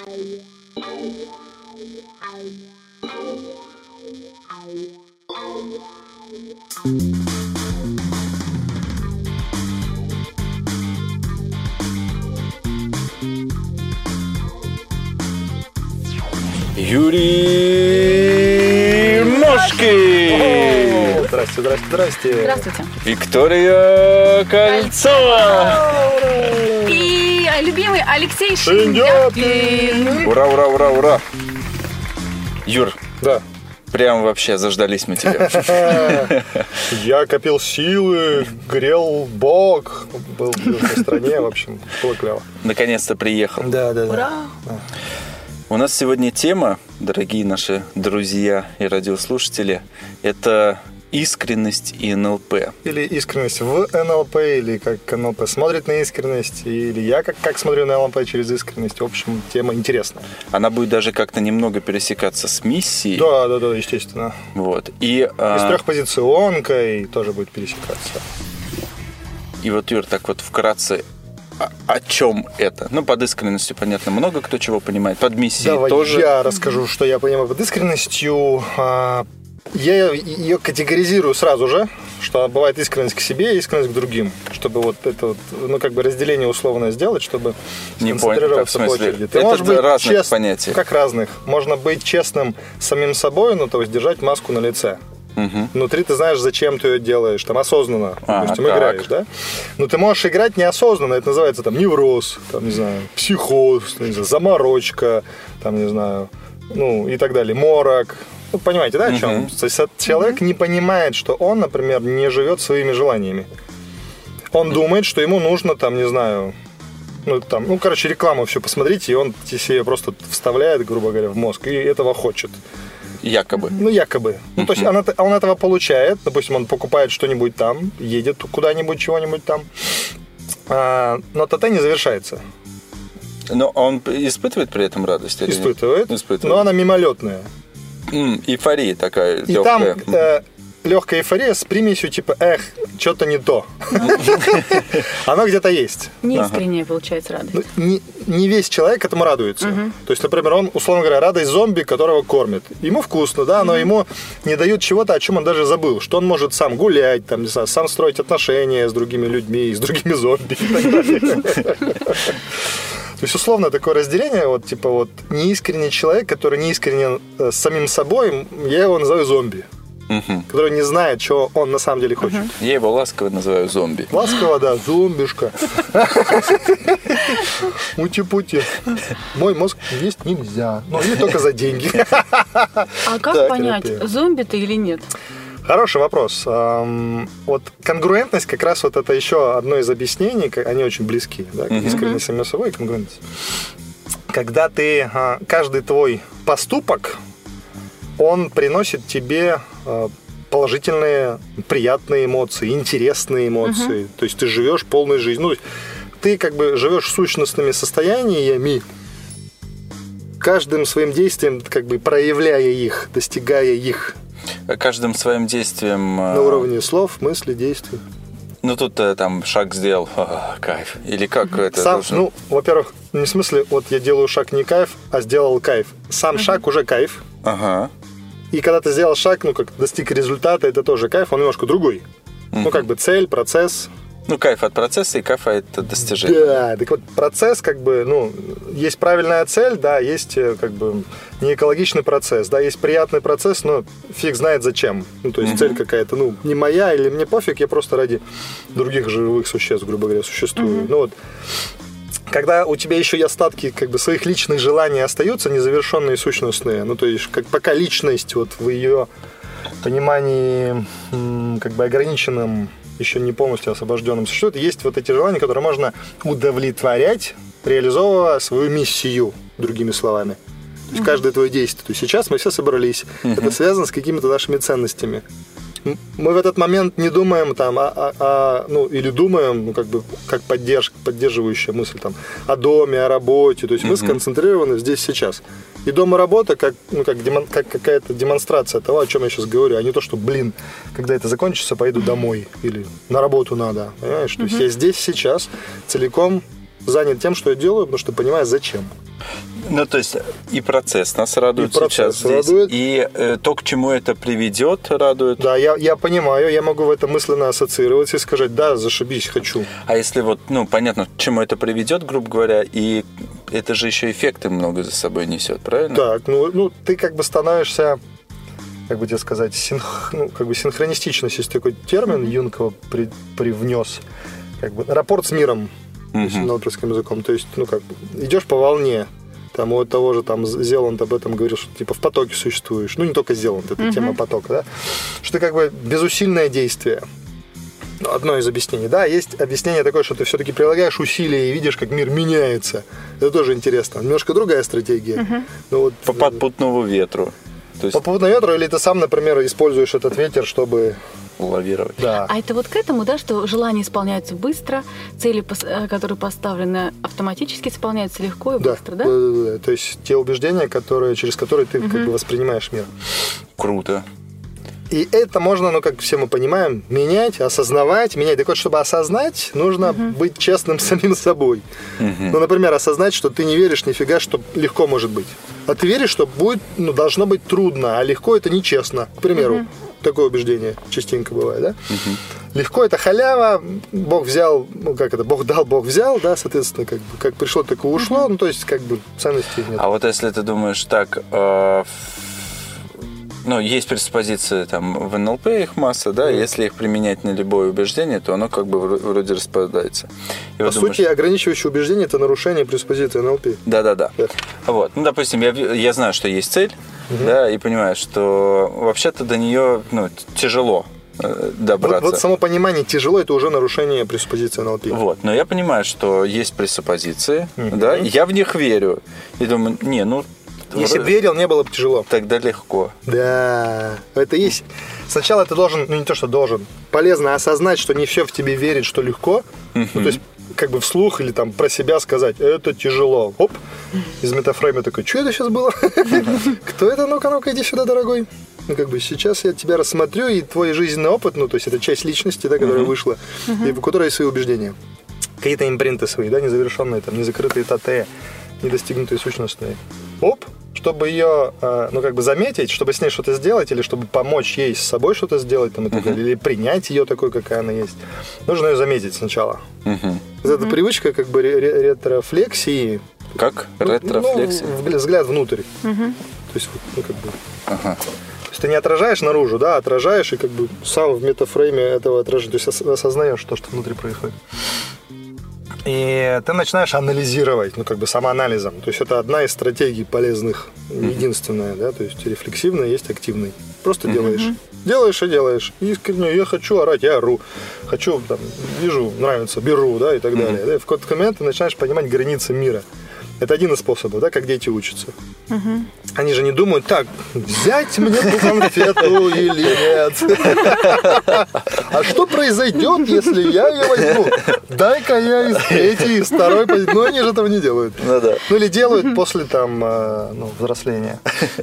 Юрий Мошкин. Здрасте. Здравствуйте. Виктория Кольцова. И любимый Алексей Шиндяпкин. Ура. Юр, Да. прям вообще заждались мы тебя. Я копил силы, грел бок, был в южной стране, в общем, было клево. Наконец-то приехал. Да. Ура. У нас сегодня тема, дорогие наши друзья и радиослушатели, это искренность и НЛП. Или искренность в НЛП, или как НЛП смотрит на искренность, или я как смотрю на НЛП через искренность. В общем, тема интересная. Она будет даже как-то немного пересекаться с миссией. Да, естественно. Вот. И с трехпозиционкой тоже будет пересекаться. И вот, Юр, так вот вкратце, о чем это? Ну, под искренностью, понятно, много кто чего понимает. Под миссией Давай тоже. Я расскажу, что я понимаю под искренностью. Я ее категоризирую сразу же, что бывает искренность к себе и искренность к другим. Чтобы вот это вот, разделение условное сделать, чтобы Не понял, сконцентрироваться как в по смысле? очереди. Ты Это можешь быть разных понятий. Как разных. Можно быть честным самим собой, то есть держать маску на лице. Угу. Внутри ты знаешь, зачем ты ее делаешь, там осознанно, допустим, так. играешь, да? Но ты можешь играть неосознанно, это называется там невроз, там, не знаю, психоз, не знаю, заморочка, там, не знаю, и так далее, морок. Понимаете, да, о чем? То есть человек не понимает, что он, например, не живет своими желаниями. Он думает, что ему нужно, там, не знаю, рекламу всю посмотрите, и он себе просто вставляет, грубо говоря, в мозг, и этого хочет. Якобы. Якобы. То есть он этого получает, допустим, он покупает что-нибудь там, едет куда-нибудь, чего-нибудь там, но ТТ не завершается. Но он испытывает при этом радость? Или Испытывает, нет? Но она мимолетная. Эйфория такая и легкая. Там легкая эйфория с примесью типа что-то не то. Оно где-то есть. Неискренняя получается радость. Не весь человек этому радуется. То есть, например, он, условно говоря, радость зомби, которого кормят. Ему вкусно, да, но ему не дают чего-то, о чем он даже забыл. Что он может сам гулять, там, не знаю, сам строить отношения с другими людьми, с другими зомби и так далее. То есть, условно, такое разделение, неискренний человек, который не искренен с самим собой, я его называю зомби. Который не знает, что он на самом деле хочет. Я его ласково называю зомби. Ласково, да, зомбишка. Мути-пути. Мой мозг есть нельзя. Или только за деньги. А как понять, зомби ты или нет? Хороший вопрос. Конгруентность как раз это еще одно из объяснений, они очень близки, да, искренность самим собой и конгруентность. Когда каждый твой поступок, он приносит тебе положительные, приятные эмоции, интересные эмоции. То есть ты живешь полной жизнью. Ты живешь сущностными состояниями, каждым своим действием проявляя их, достигая их. Каждым своим действием... На уровне слов, мыслей, действий. Тут там шаг сделал, кайф. Или как это должно? Во-первых, не в смысле, я делаю шаг не кайф, а сделал кайф. Сам шаг уже кайф. Ага. И когда ты сделал шаг, достиг результата, это тоже кайф, он немножко другой. Цель, процесс. Кайф от процесса и кайф от достижения. Да, так процесс, есть правильная цель, да, есть, неэкологичный процесс, да, есть приятный процесс, но фиг знает зачем. То есть цель какая-то, не моя, или мне пофиг, я просто ради других живых существ, грубо говоря, существую. Когда у тебя еще и остатки своих личных желаний остаются, незавершенные, сущностные, то есть пока личность в ее понимании ограниченном, еще не полностью освобожденном существует, есть эти желания, которые можно удовлетворять, реализовывая свою миссию, другими словами. То есть каждое твое действие. То есть сейчас мы все собрались. Это связано с какими-то нашими ценностями. Мы в этот момент не думаем или думаем, как поддерживающая мысль о доме, о работе. То есть мы сконцентрированы здесь сейчас. И дом и работа как какая-то демонстрация того, о чем я сейчас говорю, а не то, что, когда это закончится, пойду домой или на работу надо. Понимаешь? То есть я здесь сейчас целиком занят тем, что я делаю, потому что понимаю, зачем. Ну, то есть и процесс нас радует сейчас здесь, и то, к чему это приведет, радует. Да, я понимаю, я могу в это мысленно ассоциироваться и сказать, да, зашибись, хочу. А если вот, понятно, к чему это приведет, грубо говоря, и это же еще эффекты много за собой несет, правильно? Так, ты как бы становишься, как бы тебе сказать, синхронистичность, есть такой термин, Юнг его привнес, как бы рапорт с миром, научным языком, то есть, идешь по волне. Там у того же Зеланд об этом говорил, что типа в потоке существуешь. Не только Зеланд, это тема потока, да? Что ты как бы безусильное действие. Одно из объяснений, да. Есть объяснение такое, что ты все-таки прилагаешь усилия и видишь, как мир меняется. Это тоже интересно. Немножко другая стратегия. По попутному ветру. То есть... По попутному ветру, или ты сам, например, используешь этот ветер, чтобы... лавировать. Да. А это вот к этому, да, что желания исполняются быстро, цели, которые поставлены, автоматически исполняются легко и быстро, да? Да. То есть те убеждения, через которые ты как бы воспринимаешь мир. Круто. И это можно, как все мы понимаем, менять, осознавать, менять. Так вот, чтобы осознать, нужно быть честным с самим собой. Например, осознать, что ты не веришь нифига, что легко может быть. А ты веришь, что будет, должно быть трудно, а легко это нечестно. К примеру. Такое убеждение частенько бывает, да? Легко это халява, Бог взял, Бог дал, Бог взял, да, соответственно, как пришло, так и ушло, то есть, ценностей нет. А вот если ты думаешь так, есть преспозиции в НЛП, их масса, да, если их применять на любое убеждение, то оно вроде распадается. По сути, ограничивающее убеждение – это нарушение преспозиции НЛП. Да. Вот, допустим, я знаю, что есть цель, да, и понимаю, что вообще-то до нее, тяжело добраться. Вот само понимание тяжело – это уже нарушение пресуппозиции НЛП. Вот, но я понимаю, что есть пресуппозиции, да, я в них верю, и думаю, если бы верил, не было бы тяжело. Тогда легко. Да, это есть. Сначала ты должен, не то, что должен, полезно осознать, что не все в тебе верит, что легко. То есть, вслух или про себя сказать, это тяжело. Оп, из метафрейма такой, что это сейчас было? Кто это? Ну-ка, иди сюда, дорогой. Сейчас я тебя рассмотрю, и твой жизненный опыт, то есть это часть личности, да, которая вышла, и у которой есть свои убеждения. Какие-то импринты свои, да, незавершенные, незакрытые ТТ, недостигнутые сущностные. Оп, чтобы ее, заметить, чтобы с ней что-то сделать, или чтобы помочь ей с собой что-то сделать, и так далее, или принять ее такой, какая она есть, нужно ее заметить сначала. Это привычка ретрофлексии. Как? Ретрофлексия? Взгляд внутрь. То есть, То есть ты не отражаешь наружу, да, отражаешь и сам в метафрейме этого отражаешь, то есть осознаешь то, что внутри происходит. И ты начинаешь анализировать, самоанализом. То есть это одна из стратегий полезных, единственная, да, то есть рефлексивная, есть активная. Просто делаешь. Делаешь и делаешь. Искренне, я хочу орать, я ору. Хочу, вижу, нравится, беру, да, и так далее. Да, и в какой-то момент ты начинаешь понимать границы мира. Это один из способов, да, как дети учатся. Они же не думают, так, взять мне ту конфету или нет? А что произойдет, если я ее возьму? Дай-ка я из третьей, из второй позиции. Ну, они же этого не делают. Или делают после взросления.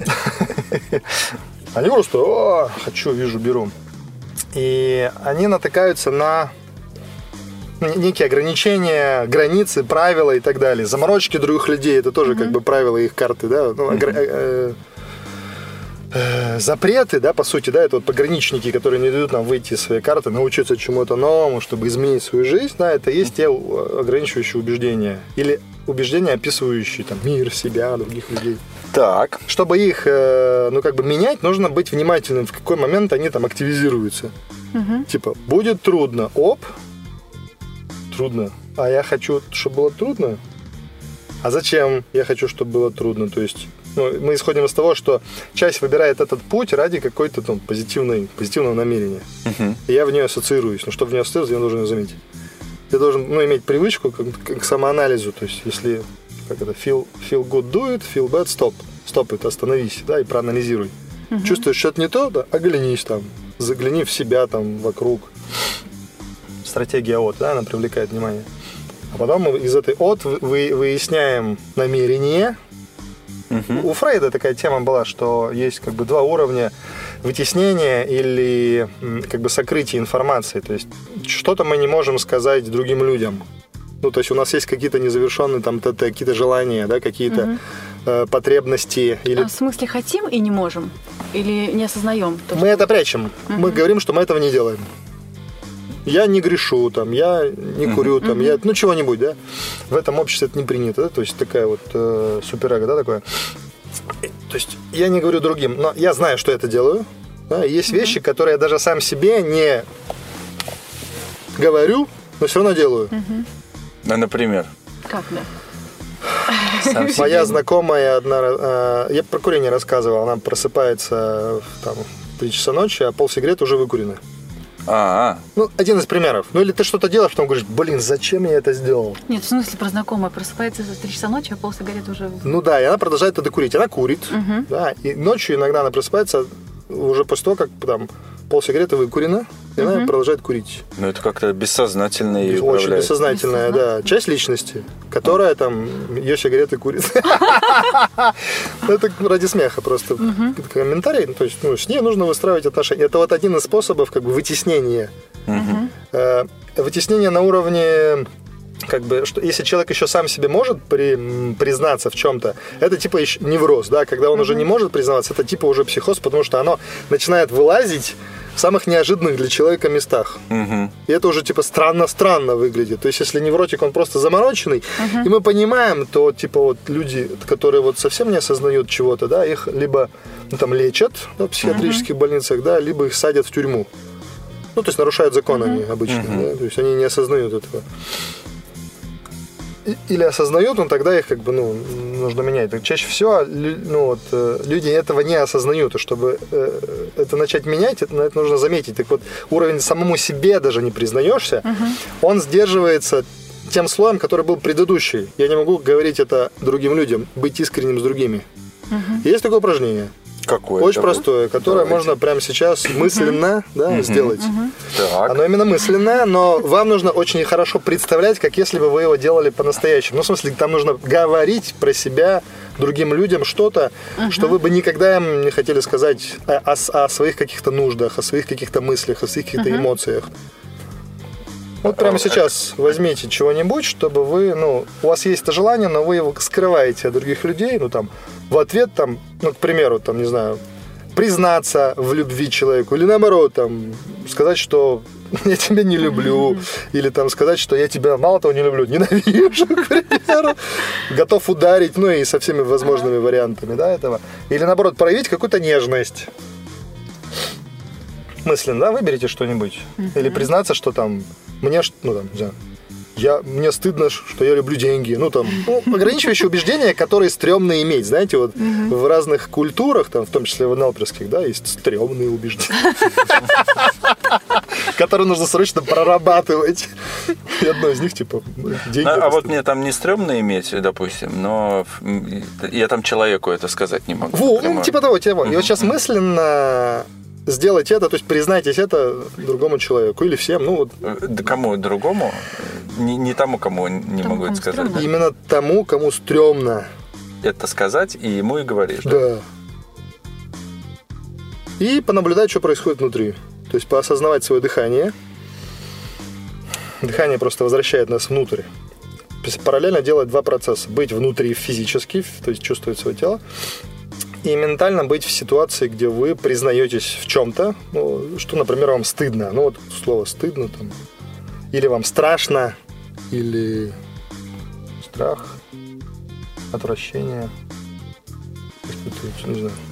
Они просто, хочу, вижу, беру. И они натыкаются на некие ограничения, границы, правила и так далее. Заморочки других людей, это тоже правила их карты, да, запреты, да, по сути, да, это пограничники, которые не дают нам выйти из своей карты, научиться чему-то новому, чтобы изменить свою жизнь, да, это есть те ограничивающие убеждения или убеждения, описывающие мир, себя, других людей. Так. Чтобы их, менять, нужно быть внимательным, в какой момент они активизируются. Типа, будет трудно, трудно. А я хочу, чтобы было трудно? А зачем я хочу, чтобы было трудно? То есть, мы исходим из того, что часть выбирает этот путь ради какой-то позитивного намерения. И я в нее ассоциируюсь. Но чтобы в нее ассоциироваться, я должен ее заметить. Ты должен иметь привычку к самоанализу. То есть, если feel good, do it, feel bad, stop. Stop it, остановись, да, и проанализируй. Чувствуешь, что-то не то, да, оглянись загляни в себя вокруг. Стратегия ОТ, да, она привлекает внимание. А потом мы из этой ОТ выясняем намерение. У Фрейда такая тема была, что есть два уровня вытеснения или сокрытия информации. То есть что-то мы не можем сказать другим людям. То есть у нас есть какие-то незавершенные ТТ, какие-то желания, да, какие-то потребности. Или... В смысле хотим и не можем? Или не осознаем? Мы это прячем. Мы говорим, что мы этого не делаем. Я не грешу, там, я не курю, там, я, ну, чего-нибудь, да. В этом обществе это не принято, да? То есть такая вот суперэго, да, такое. То есть я не говорю другим, но я знаю, что я это делаю. Да? И есть вещи, которые я даже сам себе не говорю, но все равно делаю. Ну, например? Как, да? Моя знакомая одна, я про курение рассказывал, она просыпается там, в 3 часа ночи, а полсигареты уже выкурены. Ну, один из примеров. Ну, или ты что-то делаешь, потом говоришь, блин, зачем я это сделал? Нет, в смысле про знакомая просыпается в 3 часа ночи, а полсигарет уже... Ну да, и она продолжает это курить. Она курит, да, и ночью иногда она просыпается уже после того, как там полсигареты выкурено, и она продолжает курить. Ну, это как-то бессознательно и очень бессознательная, да, часть личности, которая там ее сигареты курит. Это ради смеха просто комментарий. То есть, ну, с ней нужно выстраивать отношения. Это вот один из способов как бы вытеснения. Вытеснение на уровне... Как бы, что если человек еще сам себе может признаться в чем-то, это типа еще невроз, да, когда он уже не может признаваться, это типа уже психоз, потому что оно начинает вылазить в самых неожиданных для человека местах. И это уже типа странно выглядит. То есть, если невротик, он просто замороченный, и мы понимаем, то типа вот люди, которые вот совсем не осознают чего-то, да, их либо ну, там лечат в психиатрических больницах, да, либо их садят в тюрьму. Ну, то есть нарушают закон они обычно, да, то есть они не осознают этого. Или осознают, но тогда их как бы, ну, нужно менять. Так чаще всего ну, вот, люди этого не осознают. И чтобы это начать менять, это нужно заметить. Так вот, уровень самому себе даже не признаешься, он сдерживается тем слоем, который был предыдущий. Я не могу говорить это другим людям, быть искренним с другими. Есть такое упражнение. Какое? Очень простое, которое можно прямо сейчас мысленно сделать. Так. Оно именно мысленное, но вам нужно очень хорошо представлять, как если бы вы его делали по-настоящему. Ну, в смысле, там нужно говорить про себя другим людям что-то, что вы бы никогда им не хотели сказать о своих каких-то нуждах, о своих каких-то мыслях, о своих каких-то эмоциях. Вот прямо сейчас возьмите чего-нибудь, чтобы вы, ну, у вас есть это желание, но вы его скрываете от других людей, ну, там, в ответ, там, ну, к примеру, там, не знаю, признаться в любви человеку, или наоборот, там, сказать, что я тебя не люблю, или там сказать, что я тебя мало того не люблю, ненавижу, к примеру, готов ударить, ну, и со всеми возможными вариантами, да, этого. Или наоборот, проявить какую-то нежность. Мысленно, да, выберите что-нибудь. Или признаться, что там, мне, ну, там, не знаю, мне стыдно, что я люблю деньги. Ну, там, ну, ограничивающие убеждения, которые стрёмно иметь. Знаете, вот в разных культурах, там, в том числе в НЛПерских, да, есть стрёмные убеждения, которые нужно срочно прорабатывать. И одно из них, типа, деньги. А вот мне там не стрёмно иметь, допустим, но я там человеку это сказать не могу. Ну, типа того, тема. И вот сейчас мысленно... Сделать это, то есть признайтесь это другому человеку или всем, ну вот. Да кому другому? Не тому, кому не могу это сказать. Стрёмно. Именно тому, кому стрёмно. Это сказать, и ему и говоришь. Да. И понаблюдать, что происходит внутри. То есть поосознавать свое дыхание. Дыхание просто возвращает нас внутрь. Параллельно делать два процесса. Быть внутри физически, то есть чувствовать свое тело. И ментально быть в ситуации, где вы признаетесь в чем-то, ну, что, например, вам стыдно. Ну, вот слово «стыдно» там. Или вам страшно, или страх, отвращение, не знаю,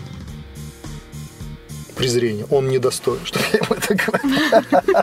презрение. Он недостоин, чтобы я ему это говорил.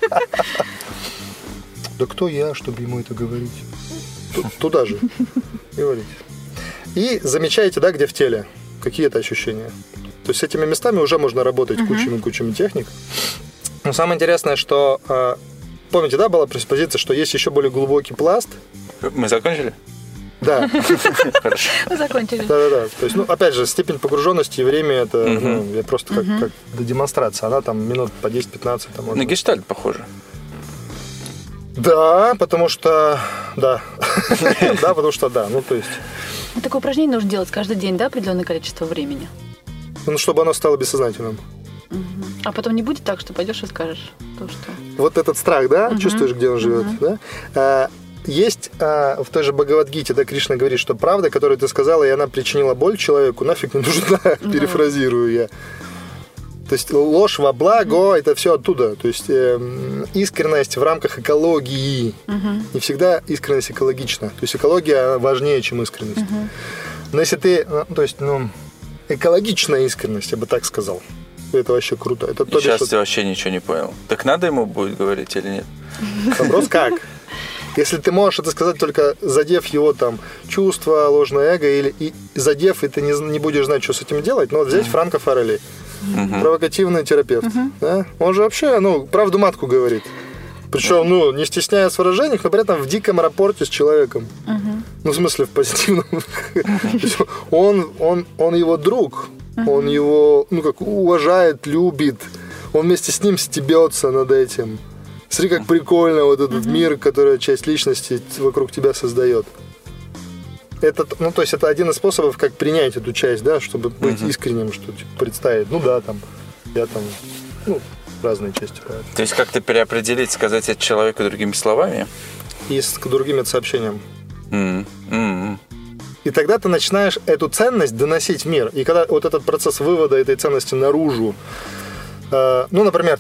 Да кто я, чтобы ему это говорить? Туда же говорить. И замечаете, да, где в теле. Какие это ощущения. То есть с этими местами уже можно работать кучами техник. Но самое интересное, что... Помните, да, была преспозиция, что есть еще более глубокий пласт? Мы закончили? Да. Хорошо. Мы закончили. Да. То есть, ну, опять же, степень погруженности и время, это ну, я просто как до демонстрации. Она там минут по 10-15. Там, на гештальт похоже. Да, потому что... Да. Да, потому что да. Ну, то есть... Такое упражнение нужно делать каждый день, да, определенное количество времени? Ну, чтобы оно стало бессознательным. А потом не будет так, что пойдешь и скажешь то, что... Вот этот страх, да, чувствуешь, где он живет, да? есть в той же Бхагавад-гите, да, Кришна говорит, что правда, которую ты сказала, и она причинила боль человеку, нафиг не нужна, перефразирую я. То есть ложь во благо, это все оттуда. То есть искренность в рамках экологии. Не всегда искренность экологична. То есть экология важнее, чем искренность. Но если ты, экологичная искренность, я бы так сказал, это вообще круто. Это то, сейчас ты вообще ничего не понял. Так надо ему будет говорить или нет? Вопрос как? Если ты можешь это сказать, только задев его там чувства, ложное эго, или и задев, и ты не будешь знать, что с этим делать, но вот взять Франко Фаррелли, провокативный терапевт, да? Он же вообще, правду матку говорит. Причем, не стесняясь в выражениях, но при этом в диком рапорте с человеком. В смысле, в позитивном. Он его друг, он его, уважает, любит, он вместе с ним стебется над этим. Смотри, как прикольно вот этот мир, который часть личности вокруг тебя создает. Это, то есть это один из способов, как принять эту часть, да, чтобы быть искренним, что представить, я разные части. То есть как-то переопределить, сказать это человеку другими словами? И с другим сообщением. И тогда ты начинаешь эту ценность доносить в мир. И когда вот этот процесс вывода этой ценности наружу, например,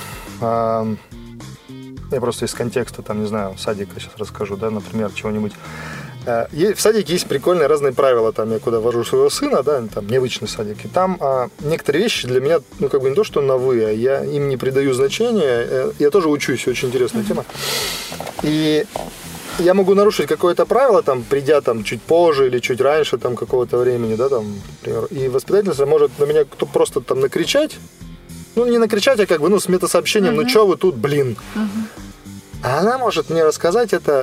я просто из контекста, садика сейчас расскажу, да, например, чего-нибудь. В садике есть прикольные разные правила. Там я куда вожу своего сына, да, там необычный садик. И там некоторые вещи для меня, не то, что новые, я им не придаю значения. Я тоже учусь, очень интересная тема. И я могу нарушить какое-то правило, придя чуть позже или чуть раньше какого-то времени, да, например. И воспитательница может на меня просто накричать. Не накричать, а с метасообщением, чё вы тут, блин. А она может мне рассказать это,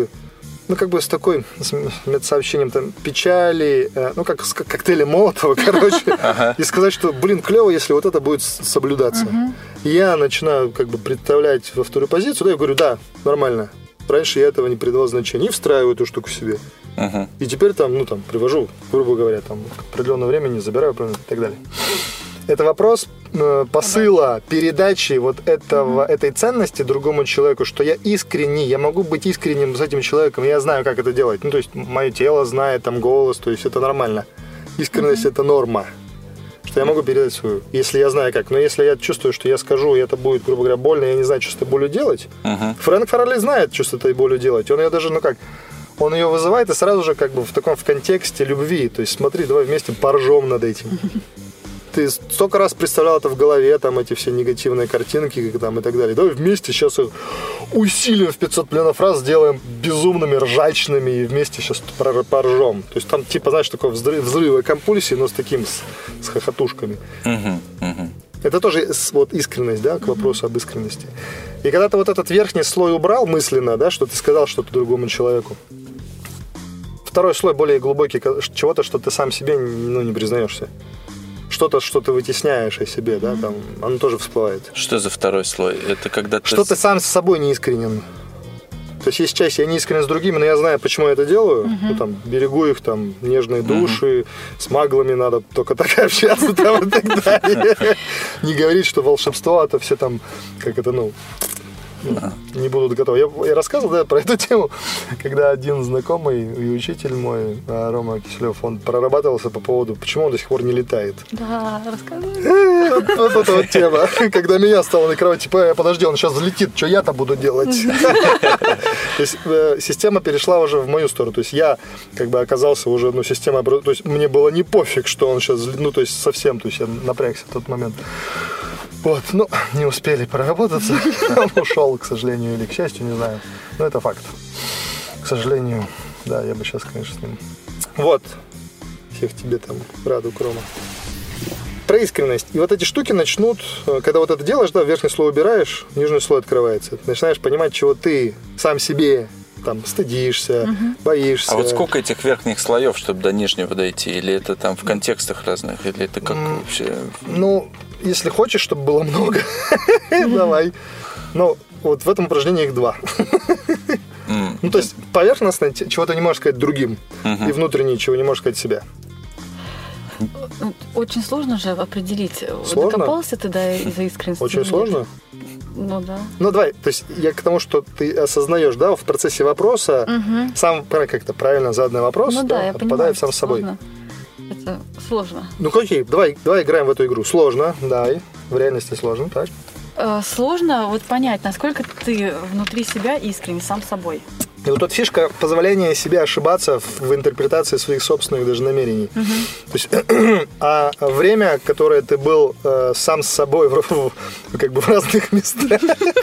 с такой, с метасообщением печали, как с коктейлем Молотова, и сказать, что, клево, если вот это будет соблюдаться. И я начинаю, представлять во вторую позицию, да, я говорю, да, нормально. Раньше я этого не придавал значения. И встраиваю эту штуку в себе. И теперь привожу, грубо говоря, к определенному времени, забираю и так далее. Это вопрос посыла, передачи этой ценности другому человеку, что я искренний, я могу быть искренним с этим человеком, я знаю, как это делать. То есть мое тело знает, голос, то есть это нормально. Искренность это норма, что я могу передать свою, если я знаю как. Но если я чувствую, что я скажу, и это будет, грубо говоря, больно, я не знаю, что с этой болью делать. Фрэнк Фаррелли знает, что с этой болью делать. Он ее даже, он ее вызывает и сразу же в контексте любви. То есть смотри, давай вместе поржем над этим. Ты столько раз представлял это в голове, эти все негативные картинки и так далее. Давай вместе сейчас их усилим в 500 миллионов раз, сделаем безумными, ржачными и вместе сейчас поржем. То есть там такой взрыв компульсии, но с хохотушками. Это тоже искренность, да, к вопросу об искренности. И когда ты этот верхний слой убрал мысленно, да, что ты сказал что-то другому человеку, второй слой более глубокий, чего-то, что ты сам себе не признаешься. Что-то, что ты вытесняешь о себе, да, оно тоже всплывает. Что за второй слой? Это когда ты... Что ты сам с собой не искренен. То есть есть часть, я не искренен с другими, но я знаю, почему я это делаю. Берегу их, нежные души, с маглами надо только так общаться, и так далее. Не говорить, что волшебство, это все не будут готовы. Я рассказывал, да, про эту тему, когда один знакомый и учитель мой, Рома Киселев, он прорабатывался по поводу, почему он до сих пор не летает. Да, рассказывай. Вот эта тема. Когда меня стало на кровати, подожди, он сейчас взлетит, что я-то буду делать? То есть система перешла уже в мою сторону. То есть я оказался уже, система, то есть мне было не пофиг, что он сейчас, то есть совсем, то есть я напрягся в тот момент. Не успели проработаться. Он ушел, к сожалению, или к счастью, не знаю. Но это факт. К сожалению, да, я бы сейчас, конечно, с ним... Всех тебе радуг, Рома. Про искренность. И эти штуки начнут, когда это делаешь, да, верхний слой убираешь, нижний слой открывается. Ты начинаешь понимать, чего ты сам себе стыдишься, боишься. А сколько этих верхних слоев, чтобы до нижнего дойти? Или это в контекстах разных? Или это как вообще... Если хочешь, чтобы было много, давай. Но в этом упражнении их 2. То есть поверхностно, чего ты не можешь сказать другим, и внутренне, чего не можешь сказать себе. Очень сложно же определить, Сложно? докопался ты до искренности. Очень сложно? Ну да. Ну давай, то есть я к тому, что ты осознаешь, да, в процессе вопроса сам как-то правильно заданный вопрос, Ну да, я отпадает понимаю, сам что с собой. сложно. Это сложно. Ну окей, давай играем в эту игру. Сложно, да, в реальности сложно, так. Сложно вот понять, насколько ты внутри себя искренне сам собой. И вот тут фишка позволения себе ошибаться в интерпретации своих собственных даже намерений. То есть, а время, которое ты был сам с собой как бы в разных местах,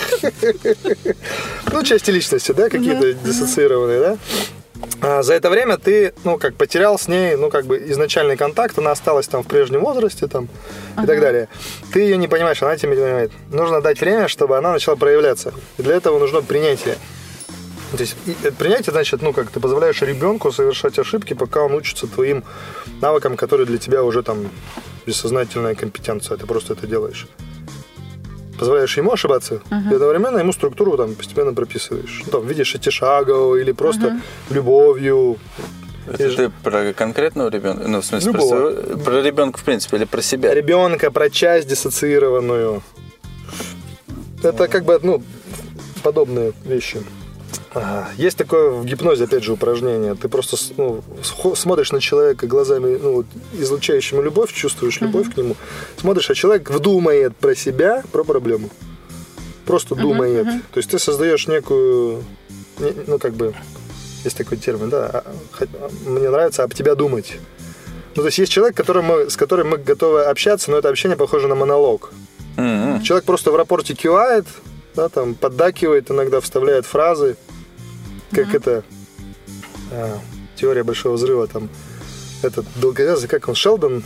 ну, части личности, да, какие-то диссоциированные, да, за это время ты, ну, как потерял с ней, ну, как бы изначальный контакт, она осталась там в прежнем возрасте, там, и так далее. Ты ее не понимаешь, она тебя не понимает. Нужно дать время, чтобы она начала проявляться. И для этого нужно принятие. То есть принятие, значит, ну, как ты позволяешь ребенку совершать ошибки, пока он учится твоим навыкам, которые для тебя уже там бессознательная компетенция. Ты просто это делаешь. Позволяешь ему ошибаться, и одновременно ему структуру там постепенно прописываешь. Ну, там, видишь, эти шагово или просто любовью. Это ты про конкретного ребенка? Ну, в смысле, про ребенка в принципе или про себя? Ребенка, про часть диссоциированную. Это как бы, ну, подобные вещи. Есть такое в гипнозе, опять же, упражнение. Ты просто смотришь на человека глазами, ну, вот, излучающими любовь, чувствуешь любовь к нему. Смотришь, а человек вдумает про себя, про проблему. Просто думает. То есть ты создаешь некую, ну, как бы, есть такой термин, да, мне нравится об тебя думать. Ну, то есть есть человек, с которым мы готовы общаться, но это общение похоже на монолог. Человек просто в рапорте кивает, да, там, поддакивает, иногда вставляет фразы, как это теория большого взрыва, там, этот долговязый, как он, Шелдон?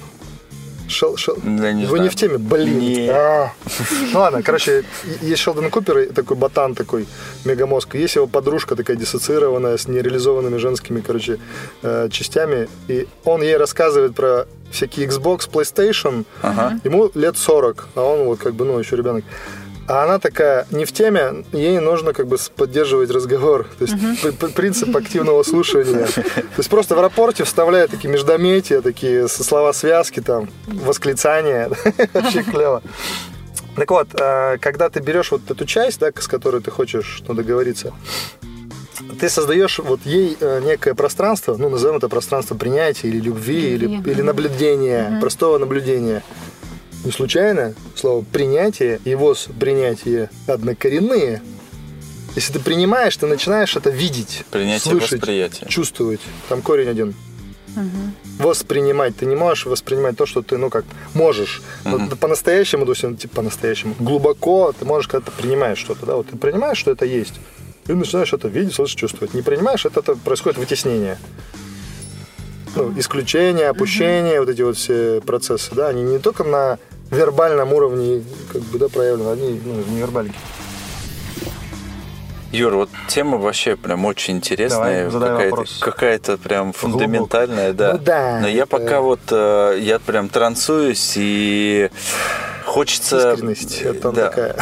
Вы не в теме, блин. Ну ладно, короче, есть Шелдон Купер, такой ботан, такой мегамозг, есть его подружка такая диссоциированная с нереализованными женскими, короче, частями, и он ей рассказывает про всякие Xbox, PlayStation, ему лет 40, а он вот как бы, ну, еще ребенок. А она такая не в теме, ей нужно как бы поддерживать разговор. То есть принцип активного слушания. То есть просто в рапорте вставляют такие междометия, такие слова-связки, там, восклицания. Вообще клево. Так вот, когда ты берешь вот эту часть, да, с которой ты хочешь договориться, ты создаешь вот ей некое пространство, ну, назовем это пространство принятия или любви, или наблюдения, простого наблюдения. Не случайно слово «принятие» и «воспринятие» однокоренные. Если ты принимаешь, ты начинаешь это видеть, принятие, слышать, восприятие. Чувствовать. Там корень один. Воспринимать. Ты не можешь воспринимать то, что ты, ну, как можешь. Вот по-настоящему, то есть, типа по-настоящему, глубоко ты можешь, когда ты принимаешь что-то. Да? Вот ты принимаешь, что это есть, и начинаешь это видеть, слышать, чувствовать. Не принимаешь, это происходит вытеснение. Ну, исключение, опущение, вот эти вот все процессы, да, они не только на вербальном уровне, как бы, да, проявлены, они, ну, невербальные. Юр, вот тема вообще прям очень интересная, какая-то прям фундаментальная, да. Ну, да. Но я пока вот, я прям трансуюсь и хочется... Искренность, это такая.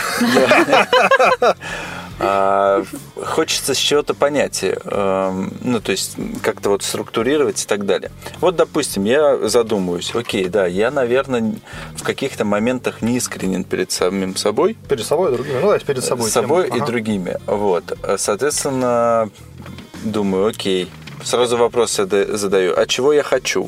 Хочется с чего-то понять, ну, то есть как-то вот структурировать и так далее. Вот, допустим, я задумываюсь, окей, да, я, наверное, в каких-то моментах не искренен перед самим собой. Перед собой и другими, ну, да, перед собой. С собой и другими, вот. Соответственно, думаю, окей, сразу вопрос задаю, а чего я хочу?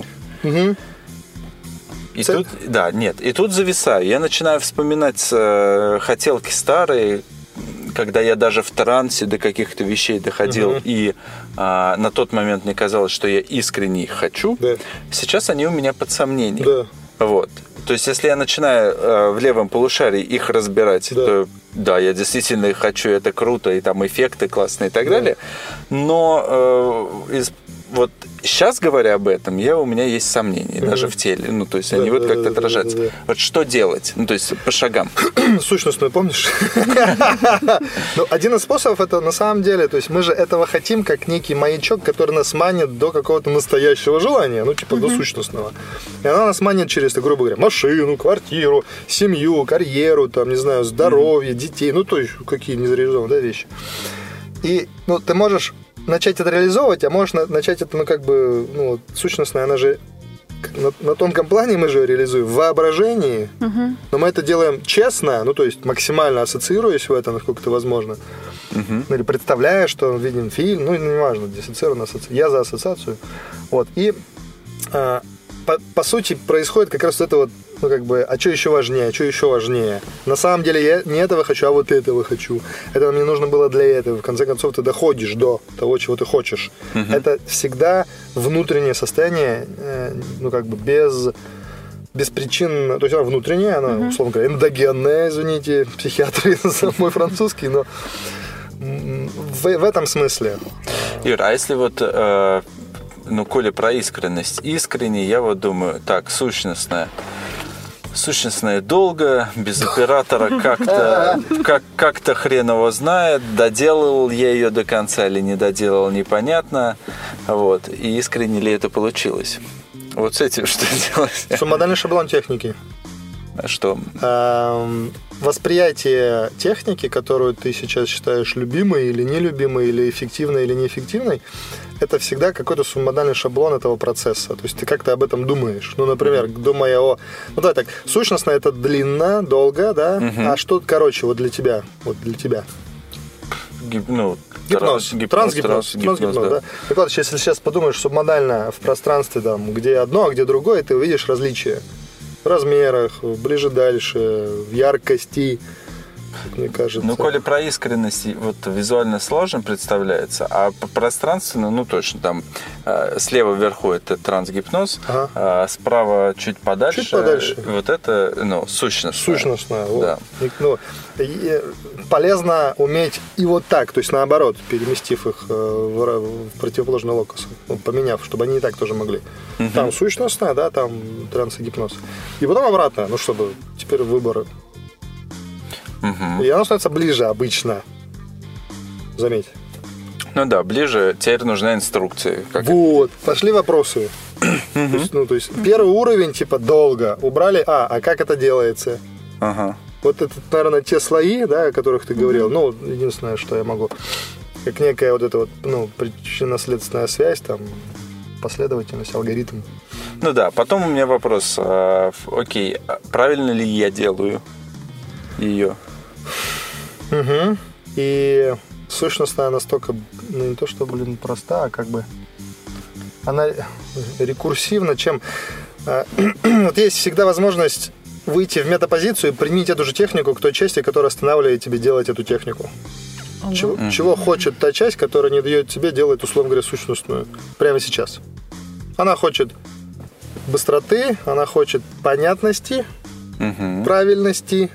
И тут, да, нет, и тут зависаю, я начинаю вспоминать хотелки старые, когда я даже в трансе до каких-то вещей доходил, и на тот момент мне казалось, что я искренне их хочу, сейчас они у меня под сомнением. Вот. То есть, если я начинаю в левом полушарии их разбирать, то да, я действительно их хочу, это круто, и там эффекты классные и так далее. Но вот сейчас, говоря об этом, у меня есть сомнения, даже в теле. Ну, то есть, они вот как-то отражаются. Вот что делать? Ну, то есть, по шагам. Сущностную помнишь? Ну, один из способов это на самом деле, то есть, мы же этого хотим как некий маячок, который нас манит до какого-то настоящего желания, ну, типа до сущностного. И она нас манит через, грубо говоря, машину, квартиру, семью, карьеру, там, не знаю, здоровье, детей, ну, то есть, какие незареализованные, да, вещи. И, ну, ты можешь начать это реализовывать, а можешь начать это, ну, как бы, ну, сущностное, она же на тонком плане мы же реализуем в воображении, но мы это делаем честно, ну, то есть максимально ассоциируясь в это, насколько это возможно. Или представляя, что виден фильм, ну, неважно, диссоциированно, я за ассоциацию. Вот. И по сути происходит как раз это вот, ну, как бы, а что еще важнее, а что еще важнее? На самом деле я не этого хочу, а вот этого хочу. Это мне нужно было для этого. В конце концов, ты доходишь до того, чего ты хочешь. Это всегда внутреннее состояние, ну, как бы, без причин, то есть она внутренняя, она, условно говоря, эндогенная, извините, психиатры за мой французский, но в этом смысле. Юра, а если вот, ну, коли про искренность, искренне, я вот думаю, так, сущностная долго, без оператора как-то хрен его знает, доделал я ее до конца или не доделал, непонятно, вот, и искренне ли это получилось? Вот с этим что делать? Субмодальный шаблон техники. Что? Восприятие техники, которую ты сейчас считаешь любимой или нелюбимой, или эффективной или неэффективной, это всегда какой-то субмодальный шаблон этого процесса. То есть ты как-то об этом думаешь. Ну, например, думая о... Ну, давай так, сущностно это длинно, долго, да? А что, короче, вот для тебя? Ну, трансгипноз, да. Так вот, если сейчас подумаешь субмодально в пространстве, там, где одно, а где другое, ты увидишь различия в размерах, ближе-дальше, в яркости, мне кажется. Ну, коли про искренность вот визуально сложно представляется, а по пространственно, ну, точно, там слева вверху это трансгипноз, а справа чуть подальше. Вот это, ну, сущностное. Сущностное, вот. Да. Ну, полезно уметь и вот так, то есть наоборот, переместив их в противоположный локус, ну, поменяв, чтобы они и так тоже могли. Там сущностное, да, там трансгипноз. И потом обратно, ну, чтобы теперь выбор. И оно становится ближе обычно. Заметь. Ну да, ближе. Теперь нужна инструкция. Вот. Пошли вопросы. То есть первый уровень, типа, долго. Убрали, а как это делается? Вот это, наверное, те слои, да, о которых ты говорил. Ну, единственное, что я могу. Как некая вот эта вот, ну, причинно-следственная связь, там, последовательность, алгоритм. Ну да, потом у меня вопрос. Окей, правильно ли я делаю ее? И сущностная настолько, ну, не то что, проста, а как бы она рекурсивна, чем... Вот есть всегда возможность выйти в метапозицию и применить эту же технику к той части, которая останавливает тебе делать эту технику. Чего хочет та часть, которая не дает тебе делать, условно говоря, сущностную прямо сейчас. Она хочет быстроты, она хочет понятности, правильности.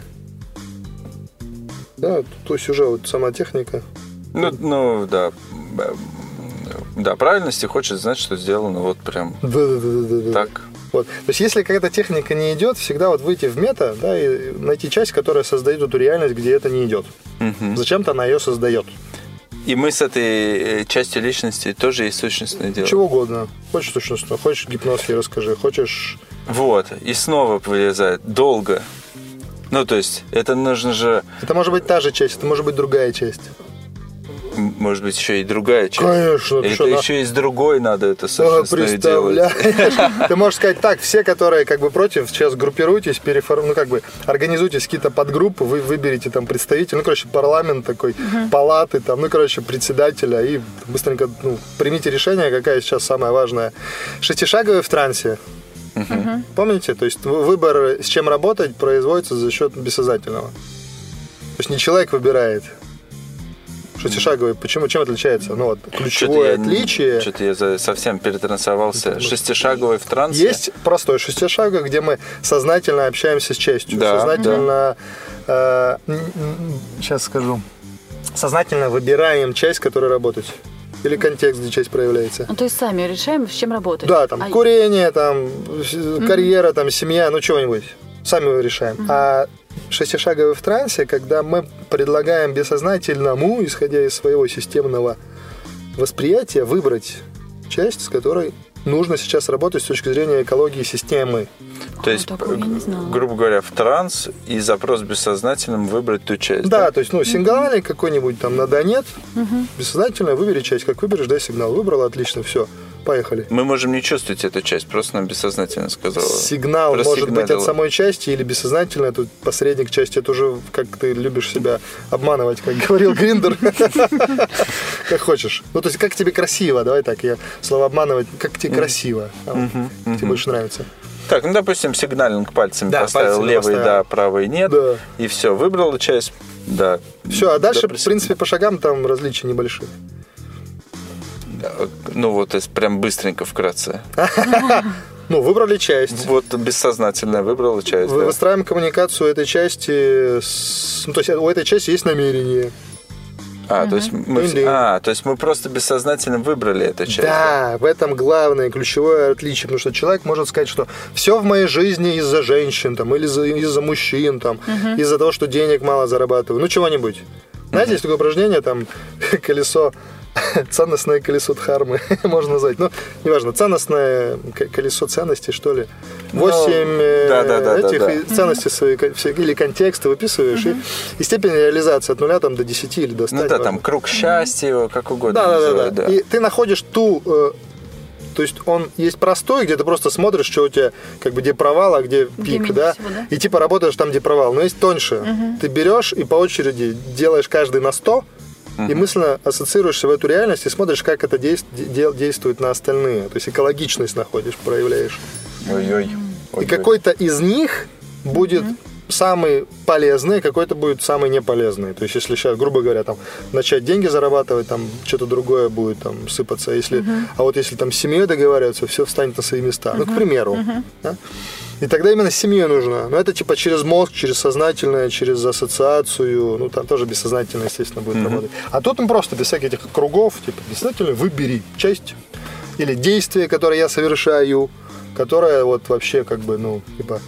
Да, то есть уже вот сама техника. Ну да. Да, правильности хочет знать, что сделано вот прям так. Вот. То есть если какая-то техника не идет, всегда вот выйти в мета, да, и найти часть, которая создает эту реальность, где это не идет. Зачем-то она ее создает. И мы с этой частью личности тоже есть сущностное дело. Чего угодно. Хочешь сущностное, хочешь гипноз, я расскажи, хочешь... Вот, и снова вылезает долго. Ну, то есть, это нужно же... Это может быть та же часть, это может быть другая часть. Может быть, еще и другая часть. Конечно. Это еще и с другой надо это сущностное делать. Ты можешь сказать так, все, которые как бы против, сейчас группируйтесь, ну, как бы организуйтесь какие-то подгруппы, вы выберете там представителя, ну, короче, парламент такой, палаты, там, ну, короче, председателя, и быстренько, ну, примите решение, какая сейчас самая важная. Шестишаговый в трансе. Помните? То есть выбор, с чем работать, производится за счет бессознательного. То есть не человек выбирает. Шестишаговый, чем отличается? Ну вот, ключевое отличие... Что-то я совсем перетрансовался. Шестишаговый в трансе. Есть простой шестишаговый, где мы сознательно общаемся с частью. Да, сознательно... сейчас скажу. Сознательно выбираем часть, которая работает. Или контекст, где часть проявляется. Ну, то есть сами решаем, с чем работать. Да, там курение, там карьера, там семья, ну чего-нибудь. Сами его решаем. А шестишаговый в трансе, когда мы предлагаем бессознательному, исходя из своего системного восприятия, выбрать часть, с которой нужно сейчас работать с точки зрения экологии системы. То есть, грубо говоря, в транс и запрос бессознательным выбрать ту часть. Да, то есть, ну, сигнальный какой-нибудь там на да нет, бессознательно выбери часть. Как выберешь, дай сигнал. Выбрала, отлично, все. Поехали. Мы можем не чувствовать эту часть, просто нам бессознательно сказала. Сигнал может быть от самой части или бессознательно. Тут посредник части. Это уже как ты любишь себя обманывать, как говорил Гриндер. Как хочешь. Ну, то есть, как тебе красиво. Давай так, я слово обманывать. Как тебе красиво. Тебе больше нравится. Так, ну, допустим, сигналинг пальцами поставил. Левый, да, правый нет. И все, выбрал часть. Да. Все, а дальше, в принципе, по шагам там различия небольшие. Ну, вот прям быстренько, вкратце. Ну, выбрали часть. Вот бессознательно выбрала часть. Выстраиваем коммуникацию этой части. Ну, то есть у этой части есть намерение. То есть мы просто бессознательно выбрали эту часть. Да, в этом главное, ключевое отличие. Потому что человек может сказать, что все в моей жизни из-за женщин, там, или из-за мужчин, там, из-за того, что денег мало зарабатываю. Ну, чего-нибудь. Знаете, есть такое упражнение, там, колесо, ценностное колесо дхармы, можно назвать. Ну, неважно, ценностное колесо ценностей, что ли. 8 этих ценностей свои, или контексты выписываешь, и степень реализации от 0 там, до 10 или до 100. Ну да, там круг счастья, как угодно. Да. И ты находишь ту... То есть он есть простой, где ты просто смотришь, что у тебя, как бы, где провал, а где пик, да? Всего, да? И типа работаешь там, где провал. Но есть тоньше. Ты берешь и по очереди делаешь каждый на 100, и мысленно ассоциируешься в эту реальность и смотришь, как это действует на остальные. То есть экологичность находишь, проявляешь. И какой-то из них будет самый полезный, какой-то будет самый неполезный. То есть, если сейчас, грубо говоря, там, начать деньги зарабатывать, там что-то другое будет там сыпаться. Если, а вот если там с семьей договариваться, все встанет на свои места. Ну, к примеру. Да? И тогда именно семья нужна. Но это типа через мозг, через сознательное, через ассоциацию. Ну, там тоже бессознательно, естественно, будет работать. А тут просто без всяких этих кругов, типа, бессознательно выбери часть или действие, которое я совершаю, которое вот вообще как бы, ну, типа,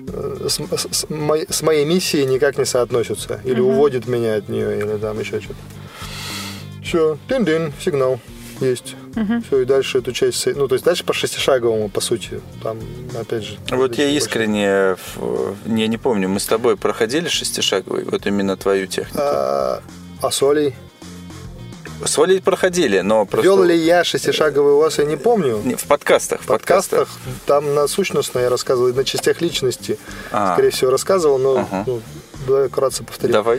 с моей миссией никак не соотносится. Или уводит меня от нее, или там еще что-то. Все, тын-дын, сигнал есть. Все, и дальше эту часть... Ну, то есть дальше по шестишаговому, по сути. Там, опять же... Вот я искренне... Я не помню, мы с тобой проходили шестишаговый? Вот именно твою технику. А с Олей? С Олей проходили, но просто... Вел ли я шестишаговый у вас, я не помню. В подкастах. В подкастах. Там на сущностно я рассказывал, на частях личности, скорее всего, рассказывал, но давай вкратце повторю. Давай.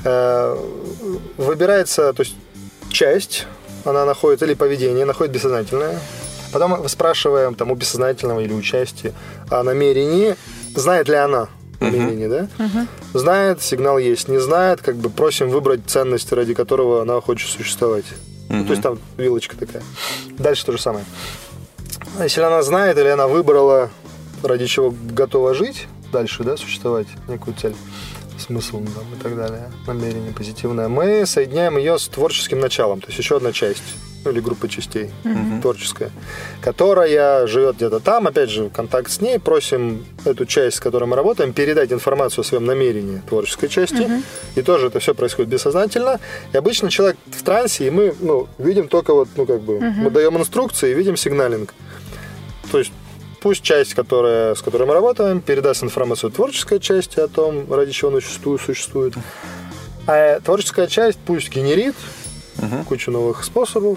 Выбирается, то есть, часть, она находит, или поведение, находит бессознательное. Потом мы спрашиваем там, у бессознательного или у части о намерении, знает ли она намерение, да? Знает, сигнал есть. Не знает, как бы просим выбрать ценность, ради которого она хочет существовать. Ну, то есть там вилочка такая. Дальше то же самое. Если она знает или она выбрала, ради чего готова жить, дальше, да, существовать, некую цель, смысл там, и так далее, намерение позитивное, мы соединяем ее с творческим началом, то есть еще одна часть, ну, или группа частей, творческая, которая живет где-то там, опять же, контакт с ней, просим эту часть, с которой мы работаем, передать информацию о своем намерении творческой части, и тоже это все происходит бессознательно, и обычно человек в трансе, и мы, ну, видим только вот, ну, как бы, мы даем инструкции и видим сигналинг, то есть пусть часть, с которой мы работаем, передаст информацию творческой части о том, ради чего она существует. А творческая часть пусть генерит кучу новых способов,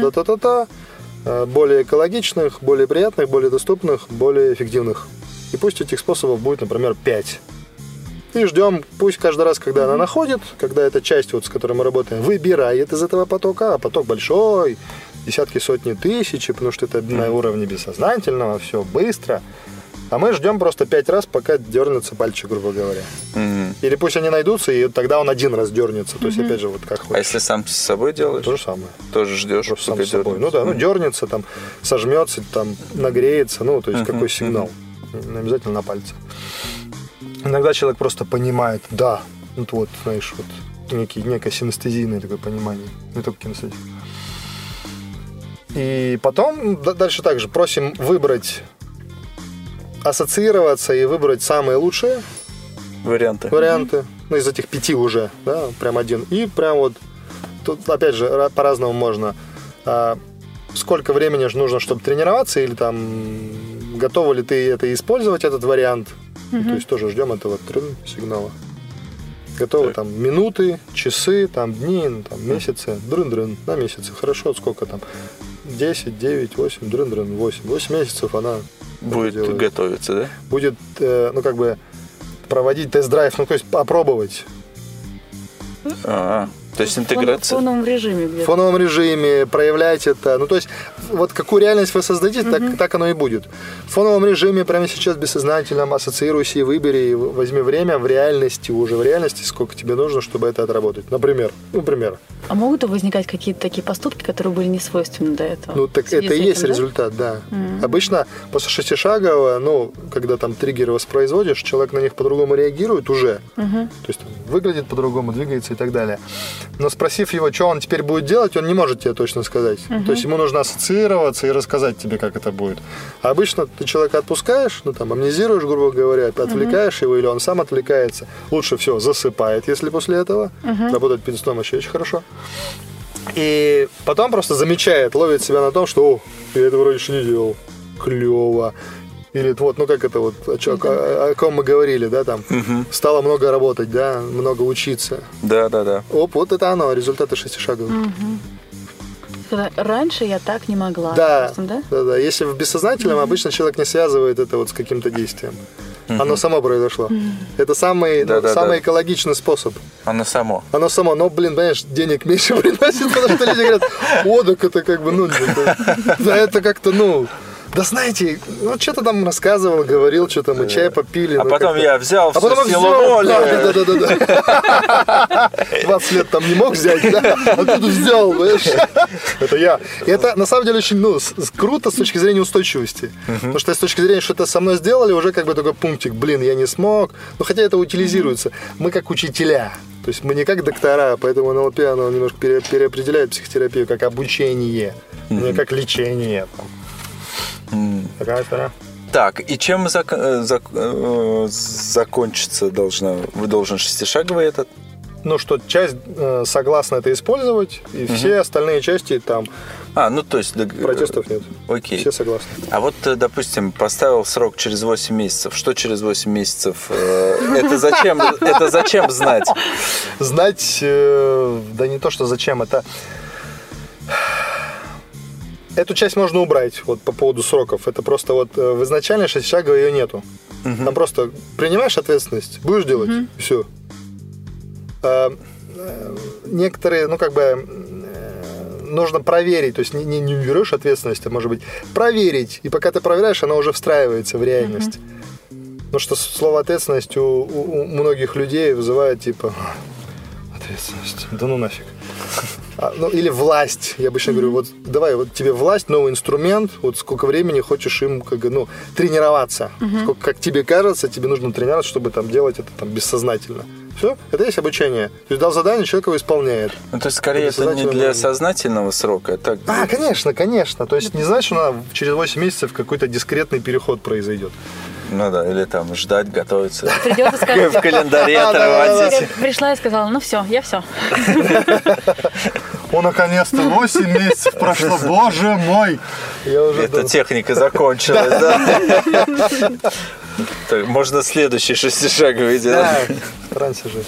более экологичных, более приятных, более доступных, более эффективных. И пусть этих способов будет, например, 5. И ждем, пусть каждый раз, когда она находит, когда эта часть, вот, с которой мы работаем, выбирает из этого потока, а поток большой, десятки, сотни, тысячи, потому что это на уровне бессознательного, все быстро. А мы ждем просто 5 раз, пока дернется пальчик, грубо говоря. Или пусть они найдутся, и тогда он один раз дернется. То есть, опять же, вот как хочешь. А если сам с собой делаешь? То же самое. Тоже ждешь, сам с собой. Ну да, ну дернется, там, сожмется, там, нагреется, ну, то есть, какой сигнал. Не обязательно на пальце. Иногда человек просто понимает, да, вот, знаешь, вот, некое синестезийное такое понимание. Не только кинестезия. И потом дальше также просим выбрать, ассоциироваться и выбрать самые лучшие варианты. Ну, из этих 5 уже, да, прям один. И прям вот, тут опять же по-разному можно. Сколько времени же нужно, чтобы тренироваться, или там, готова ли ты это использовать, этот вариант. То есть тоже ждем этого сигнала. Готовы там минуты, часы, там дни, там месяцы, на месяцы. Хорошо, сколько там? 10, 9, 8, 8 месяцев она Будет готовиться, да? будет, проводить тест-драйв, то есть опробовать. То есть интеграция. В фоновом режиме где-то. В фоновом режиме проявлять это. То есть, вот какую реальность вы создадите, так оно и будет. В фоновом режиме прямо сейчас бессознательно ассоциируйся и выбери, и возьми время в реальности, сколько тебе нужно, чтобы это отработать. Например. А могут возникать какие-то такие поступки, которые были не свойственны до этого? Так это и есть результат, да. Обычно после шестишагового, когда там триггеры воспроизводишь, человек на них по-другому реагирует уже. То есть выглядит по-другому, двигается и так далее. Но спросив его, что он теперь будет делать, он не может тебе точно сказать. То есть ему нужно ассоциироваться и рассказать тебе, как это будет. А обычно ты человека отпускаешь, амнезируешь, грубо говоря, отвлекаешь его, или он сам отвлекается. Лучше всего засыпает, если после этого. Работать перед сном еще очень хорошо. И потом просто замечает, ловит себя на том, что я это вроде еще не делал. Клево. Или о ком мы говорили, да, там, стало много работать, да, много учиться. Да. Вот это оно, результаты шестишаговых. Раньше я так не могла. Да, допустим, да. Если в бессознательном, обычно человек не связывает это с каким-то действием. Оно само произошло. Это самый экологичный способ. Оно само. Но, понимаешь, денег меньше приносит, потому что люди говорят, так это это как-то, да знаете, что-то там рассказывал, говорил, что-то мы чай попили. А потом я взял всю силу воли. Да. 20 лет там не мог взять, да? А тут взял, понимаешь? Это я. И это, на самом деле, очень круто с точки зрения устойчивости. Потому что с точки зрения, что это со мной сделали, уже такой пунктик, я не смог. Хотя это утилизируется. Мы как учителя. То есть мы не как доктора, поэтому НЛП, оно немножко переопределяет психотерапию как обучение, не как лечение. Такая история. Так, и чем закончиться должен шестишаговый этот? Что часть согласна это использовать, и все остальные части там то есть протестов нет. Окей. Все согласны. А вот, допустим, поставил срок через 8 месяцев. Что через 8 месяцев? Это зачем знать? Знать, да не то, что зачем, это... Эту часть можно убрать по поводу сроков. Это просто в изначальной шестишаговой ее нету. Там просто принимаешь ответственность, будешь делать, и все. Некоторые, нужно проверить, то есть не берешь ответственность, а может быть проверить. И пока ты проверяешь, она уже встраивается в реальность. Потому что слово ответственность у многих людей вызывает ответственность. Да нафиг. Или власть. Я обычно говорю, давай, тебе власть, новый инструмент, сколько времени хочешь им тренироваться. Сколько, как тебе кажется, тебе нужно тренироваться, чтобы делать это бессознательно. Все, это есть обучение. То есть дал задание, человек его исполняет. То есть, скорее, это не для сознательного срока, а так... Конечно. То есть, не значит, что через 8 месяцев какой-то дискретный переход произойдет. Или там ждать, готовиться. Придется сказать, в календаре отрывать. Пришла и сказала, все, я все. Наконец-то 8 месяцев прошло, боже мой! Эта техника закончилась, да? Можно следующий шестишаговый делать. Да, раньше жить.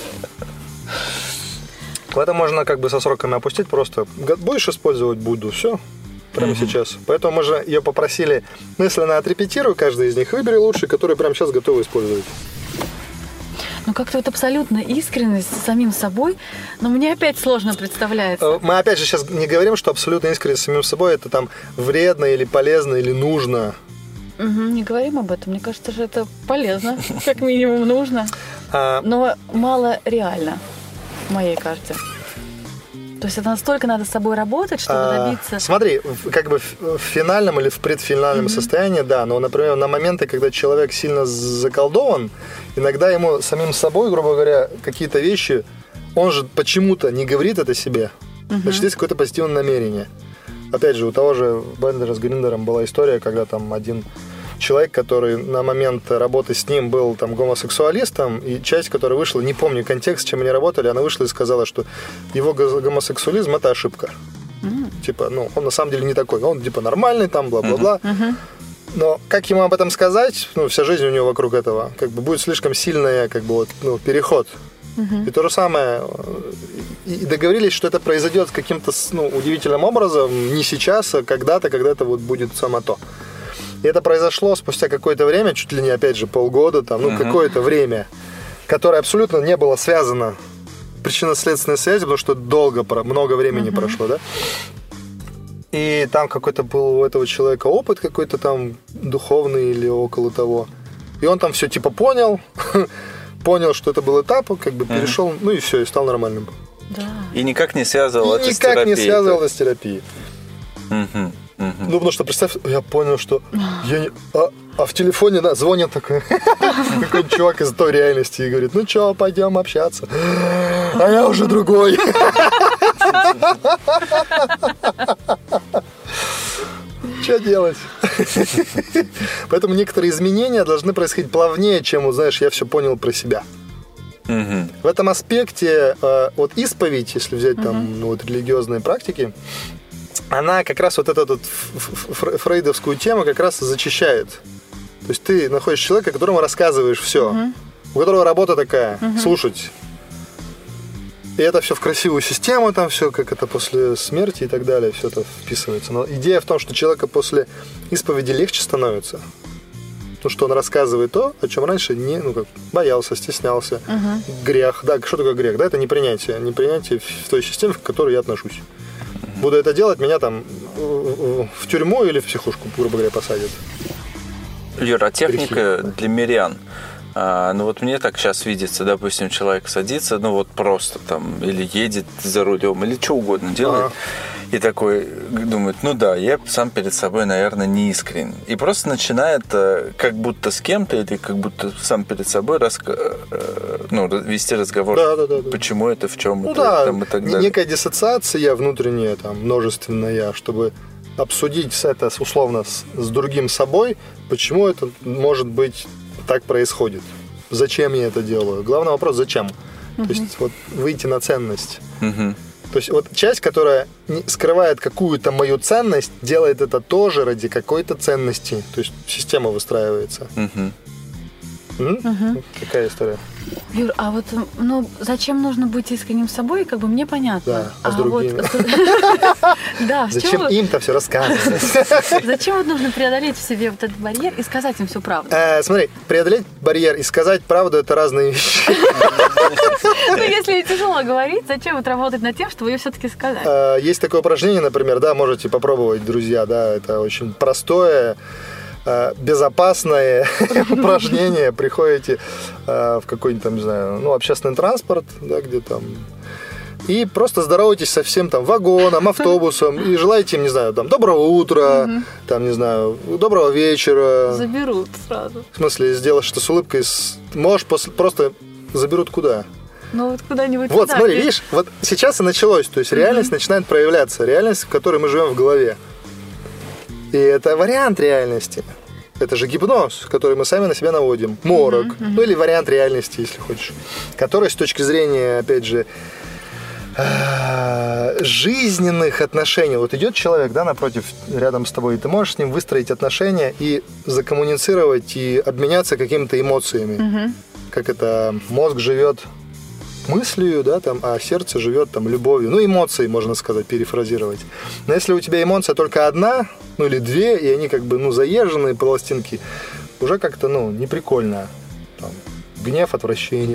Это можно со сроками опустить, просто будешь использовать, буду, все. Прямо сейчас. Поэтому мы же ее попросили, мысленно отрепетируй каждый из них, выбери лучший, который прямо сейчас готовы использовать. Как-то абсолютно искренность с самим собой, но мне опять сложно представляется. Мы опять же сейчас не говорим, что абсолютно искренность с самим собой это вредно или полезно или нужно. Не говорим об этом. Мне кажется, что это полезно, как минимум нужно, но мало реально, в моей карте. То есть это настолько надо с собой работать, чтобы добиться... Смотри, в финальном или в предфинальном состоянии, да, но, например, на моменты, когда человек сильно заколдован, иногда ему самим собой, грубо говоря, какие-то вещи, он же почему-то не говорит это себе. Значит, есть какое-то позитивное намерение. Опять же, у того же Бендера с Гриндером была история, когда там один человек, который на момент работы с ним был гомосексуалистом, и часть, которая вышла, не помню контекст, с чем они работали, она вышла и сказала, что его гомосексуализм – это ошибка. Он на самом деле не такой, он нормальный, бла-бла-бла. Но как ему об этом сказать, вся жизнь у него вокруг этого, будет слишком сильный переход. И то же самое, и договорились, что это произойдет каким-то удивительным образом, не сейчас, а когда-то вот будет само то. И это произошло спустя какое-то время, чуть ли не, опять же, полгода, какое-то время, которое абсолютно не было связано причинно-следственной связью, потому что много времени прошло, да? И там какой-то был у этого человека опыт какой-то там духовный или около того. И он там все типа понял, что это был этап, как бы перешел, и все, и стал нормальным. Да. И никак не связывал это с терапией. Никак не связывал это с терапией. Потому что, представь, я понял, что а в телефоне звонит такой чувак из той реальности и говорит, ну что, пойдем общаться. А я уже другой. Что делать? Поэтому некоторые изменения должны происходить плавнее, чем, знаешь, я все понял про себя. В этом аспекте вот исповедь, если взять там религиозные практики, она как раз вот эту фрейдовскую тему как раз зачищает. То есть ты находишь человека, которому рассказываешь все, у которого работа такая, слушать. И это все в красивую систему, там все, как это после смерти и так далее, все это вписывается. Но идея в том, что человека после исповеди легче становится. Потому что он рассказывает то, о чем раньше боялся, стеснялся. Грех. Да, что такое грех? Да, это непринятие. Непринятие в той системе, к которой я отношусь. Буду это делать, меня там в тюрьму или в психушку, грубо говоря, посадят. Юра, а техника для мирян? Вот мне так сейчас видится, допустим, человек садится, просто там, или едет за рулем, или что угодно делает, и такой думает, я сам перед собой, наверное, не искренен. И просто начинает как будто с кем-то, или как будто сам перед собой вести разговор, почему это, в чем это, там, и так далее. Некая диссоциация внутренняя, там, множественная, чтобы обсудить это условно с другим собой, почему это может быть так происходит. Зачем я это делаю? Главный вопрос, зачем? То есть вот выйти на ценность. То есть вот часть, которая скрывает какую-то мою ценность, делает это тоже ради какой-то ценности. То есть система выстраивается. Какая история? Юр, а вот, зачем нужно быть искренним с собой, как бы мне понятно. Да, а с другими? Да, зачем им-то все рассказывать? Зачем вот нужно преодолеть в себе вот этот барьер и сказать им всю правду? Смотри, преодолеть барьер и сказать правду – это разные вещи. Если тяжело говорить, зачем вот работать над тем, чтобы ее все-таки сказать? Есть такое упражнение, например, можете попробовать, друзья, это очень простое, безопасное упражнение. Приходите в какой-нибудь там, не знаю, общественный транспорт, где там, и просто здоровайтесь со всем там вагоном, автобусом и желаете им, не знаю, там доброго утра, там, не знаю, доброго вечера. Заберут сразу. В смысле, сделаешь что с улыбкой, можешь просто заберут куда? Куда-нибудь. Вот, смотри, видишь, вот сейчас и началось, то есть реальность начинает проявляться, реальность, в которой мы живем в голове. И это вариант реальности. Это же гипноз, который мы сами на себя наводим. Морок. Или вариант реальности, если хочешь. Который с точки зрения, опять же, жизненных отношений. Вот идет человек, напротив, рядом с тобой, и ты можешь с ним выстроить отношения и закоммуницировать, и обменяться какими-то эмоциями. Как это мозг живет мыслью, а сердце живет любовью. Эмоции, можно сказать, перефразировать. Но если у тебя эмоция только одна, или две, и они заезженные пластинки, уже как-то, не прикольно. Гнев, отвращение.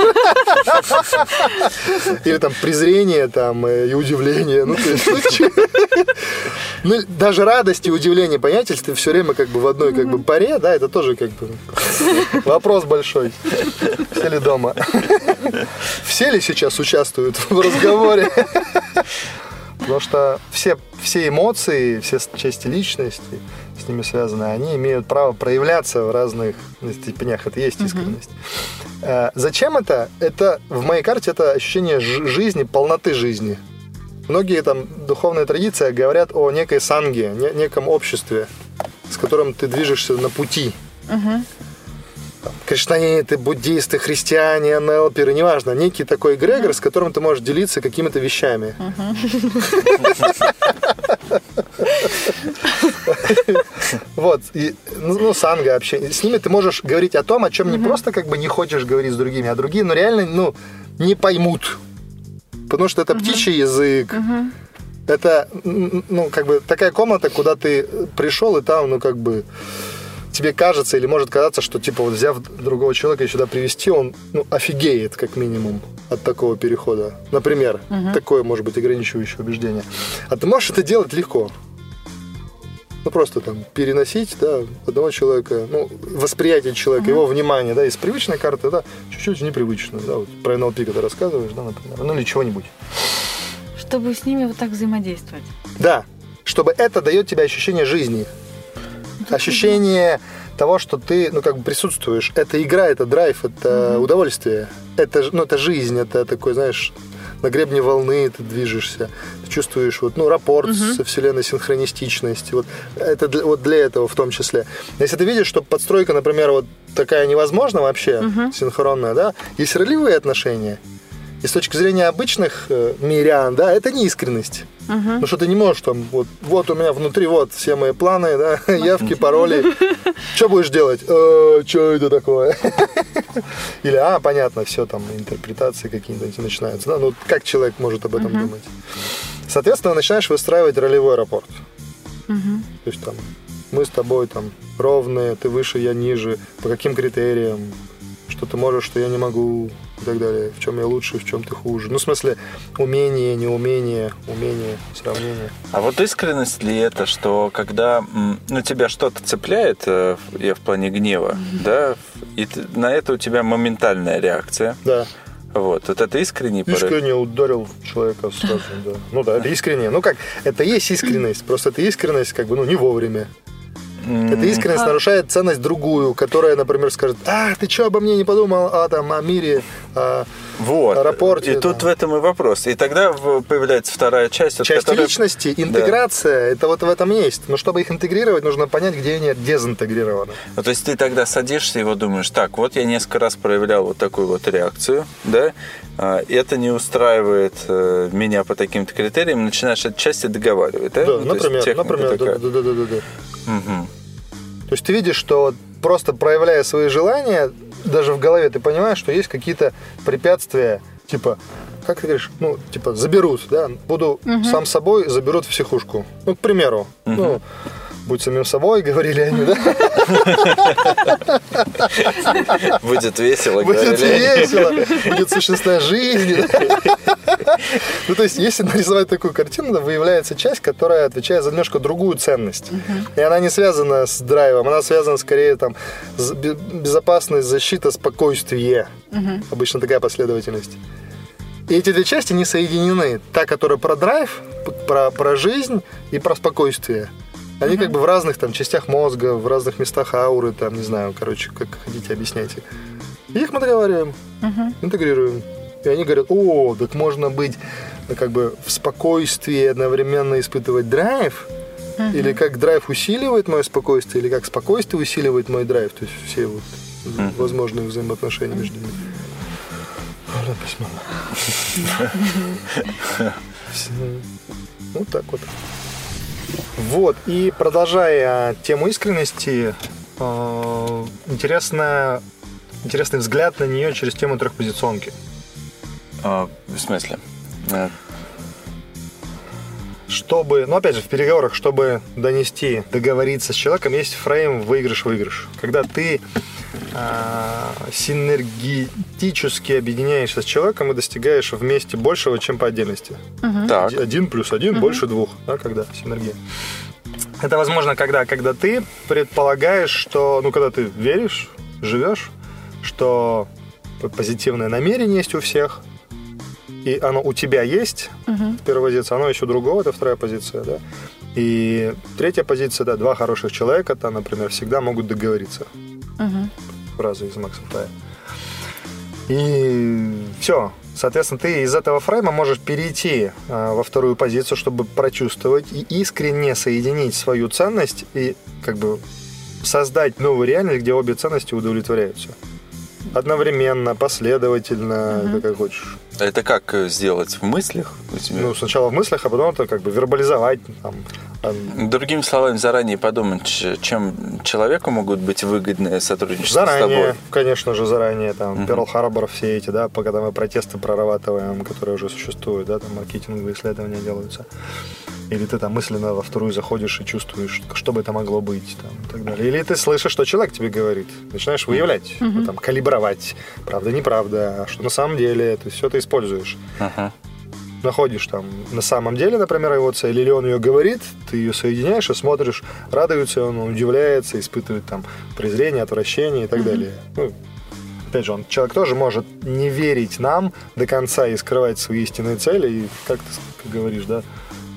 Или презрение, и удивление. Даже радость и удивление, понимаете, если ты все время в одной паре, это тоже вопрос большой. Все ли дома? Все ли сейчас участвуют в разговоре? Потому что все эмоции, все части личности с ними связаны, они имеют право проявляться в разных степенях. Это и есть искренность. Зачем это? Это в моей карте это ощущение жизни, полноты жизни. Многие духовные традиции говорят о некой санге, неком обществе, с которым ты движешься на пути. Кришнаиты, буддисты, христиане, НЛперы, неважно, некий такой эгрегор, с которым ты можешь делиться какими-то вещами. Вот. И, санга, общение. С ними ты можешь говорить о том, о чем не просто как бы не хочешь говорить с другими, а другие, реально, не поймут. Потому что это птичий язык. Это, как бы такая комната, куда ты пришел, и там, тебе кажется или может казаться, что, взяв другого человека и сюда привести, он, офигеет, как минимум, от такого перехода. Например, такое, может быть, ограничивающее убеждение. А ты можешь это делать легко. Просто переносить, одного человека, восприятие человека, его внимание, из привычной карты, чуть-чуть в непривычную, вот про НЛП, когда рассказываешь, например, или чего-нибудь. Чтобы с ними вот так взаимодействовать. Да, чтобы это дает тебе ощущение жизни. Ощущение того, что ты, присутствуешь. Это игра, это драйв, это удовольствие. Это жизнь, это такой, знаешь, на гребне волны ты движешься. Ты чувствуешь рапорт со вселенной, синхронистичность. Это для этого в том числе. Если ты видишь, что подстройка, например, такая невозможна вообще, синхронная, есть ролевые отношения. И с точки зрения обычных мирян, это не искренность. Ну что ты не можешь вот у меня внутри все мои планы, явки, пароли. Что будешь делать? Что это такое? Или, понятно, все интерпретации какие-то начинаются. Как человек может об этом думать? Соответственно, начинаешь выстраивать ролевой рапорт. То есть мы с тобой ровные, ты выше, я ниже, по каким критериям, что ты можешь, что я не могу, и так далее. В чем я лучше, в чем ты хуже. В смысле, умение, неумение, умение, сравнение. А вот искренность ли это, что когда тебя что-то цепляет, я в плане гнева, и на это у тебя моментальная реакция. Да. Вот это искренний порыв. Искренне ударил человека сразу, да. Это искренне. Это есть искренность, просто это искренность не вовремя. Эта искренность нарушает ценность другую, которая, например, скажет: ты что обо мне не подумал, о мире, о рапорте. И тут в этом и вопрос. И тогда появляется вторая часть. Часть личности, интеграция, это в этом есть. Но чтобы их интегрировать, нужно понять, где они дезинтегрированы. То есть ты тогда садишься и думаешь: так, я несколько раз проявлял такую реакцию, это не устраивает меня по таким-то критериям, начинаешь отчасти договаривать, да? Да, например, да. Угу. То есть ты видишь, что просто проявляя свои желания, даже в голове ты понимаешь, что есть какие-то препятствия, как ты говоришь, заберут, буду сам собой, заберут в психушку. К примеру, будь самим собой, говорили они, Будет весело, Будет весело, будет сущностная жизнь. То есть, если нарисовать такую картину, выявляется часть, которая отвечает за немножко другую ценность. И она не связана с драйвом, она связана скорее с безопасность, защита, спокойствие. Обычно такая последовательность. И эти две части не соединены. Та, которая про драйв, про жизнь и про спокойствие. Они в разных частях мозга, в разных местах ауры, не знаю, как хотите, объясняйте. И их мы договариваем, интегрируем. И они говорят: так можно быть в спокойствии одновременно испытывать драйв, или как драйв усиливает мое спокойствие, или как спокойствие усиливает мой драйв. То есть все возможные взаимоотношения между ними. Так вот. И продолжая тему искренности, интересный взгляд на нее через тему трехпозиционки. В смысле? Чтобы, опять же, в переговорах, чтобы договориться с человеком, есть фрейм выигрыш-выигрыш. Когда ты синергетически объединяешься с человеком и достигаешь вместе большего, чем по отдельности. 1 плюс 1 больше 2, когда синергия. Это возможно, когда ты предполагаешь, что, когда ты веришь, живешь, что позитивное намерение есть у всех, и оно у тебя есть, первая позиция, оно есть у другого, это вторая позиция, И третья позиция, два хороших человека, например, всегда могут договориться. Фраза из Макса Фрая. И все. Соответственно, ты из этого фрейма можешь перейти во вторую позицию, чтобы прочувствовать и искренне соединить свою ценность и создать новую реальность, где обе ценности удовлетворяются. Одновременно, последовательно, как хочешь. Это как сделать? В мыслях? Ну, сначала в мыслях, а потом это как бы вербализовать. Там. Другими словами, заранее подумать, чем человеку могут быть выгодны сотрудничество заранее, с тобой. Конечно же, заранее. Там Перл-Харбор, все эти, да, когда мы протесты прорабатываем, которые уже существуют, да, там маркетинговые исследования делаются. Или ты там мысленно во вторую заходишь и чувствуешь, что бы это могло быть, там, и так далее. Или ты слышишь, что человек тебе говорит, начинаешь выявлять, там, калибровать, правда, неправда, что на самом деле, ты все это используешь. Находишь там на самом деле, например, его цель, или он ее говорит, ты ее соединяешь и смотришь, радуется он, удивляется, испытывает там презрение, отвращение и так далее. Ну, опять же, человек тоже может не верить нам до конца и скрывать свои истинные цели, и как ты говоришь, да,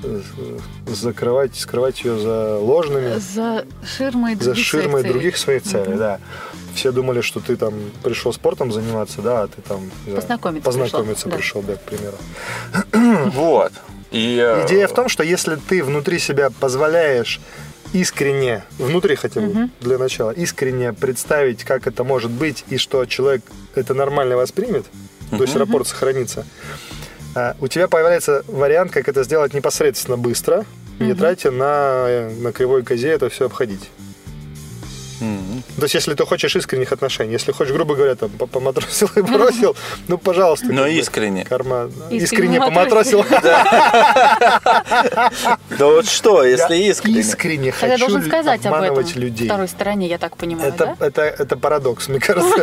скрывать ее за ложными, за ширмой других своих целей, да. Все думали, что ты там пришел спортом заниматься, да, а ты там познакомиться пришел, да, к примеру. Вот. Идея в том, что если ты внутри себя позволяешь искренне, внутри хотя бы для начала, искренне представить, как это может быть, и что человек это нормально воспримет, то есть рапорт сохранится, у тебя появляется вариант, как это сделать непосредственно быстро, не тратя на кривой козе это все обходить. То есть, если ты хочешь искренних отношений, если хочешь, грубо говоря, там, поматросил и бросил, ну, пожалуйста. Но искренне. Искренне поматросил. Да вот что, если искренне? Искренне хочу обманывать людей. Второй стороне, я так понимаю, да? Это парадокс, мне кажется.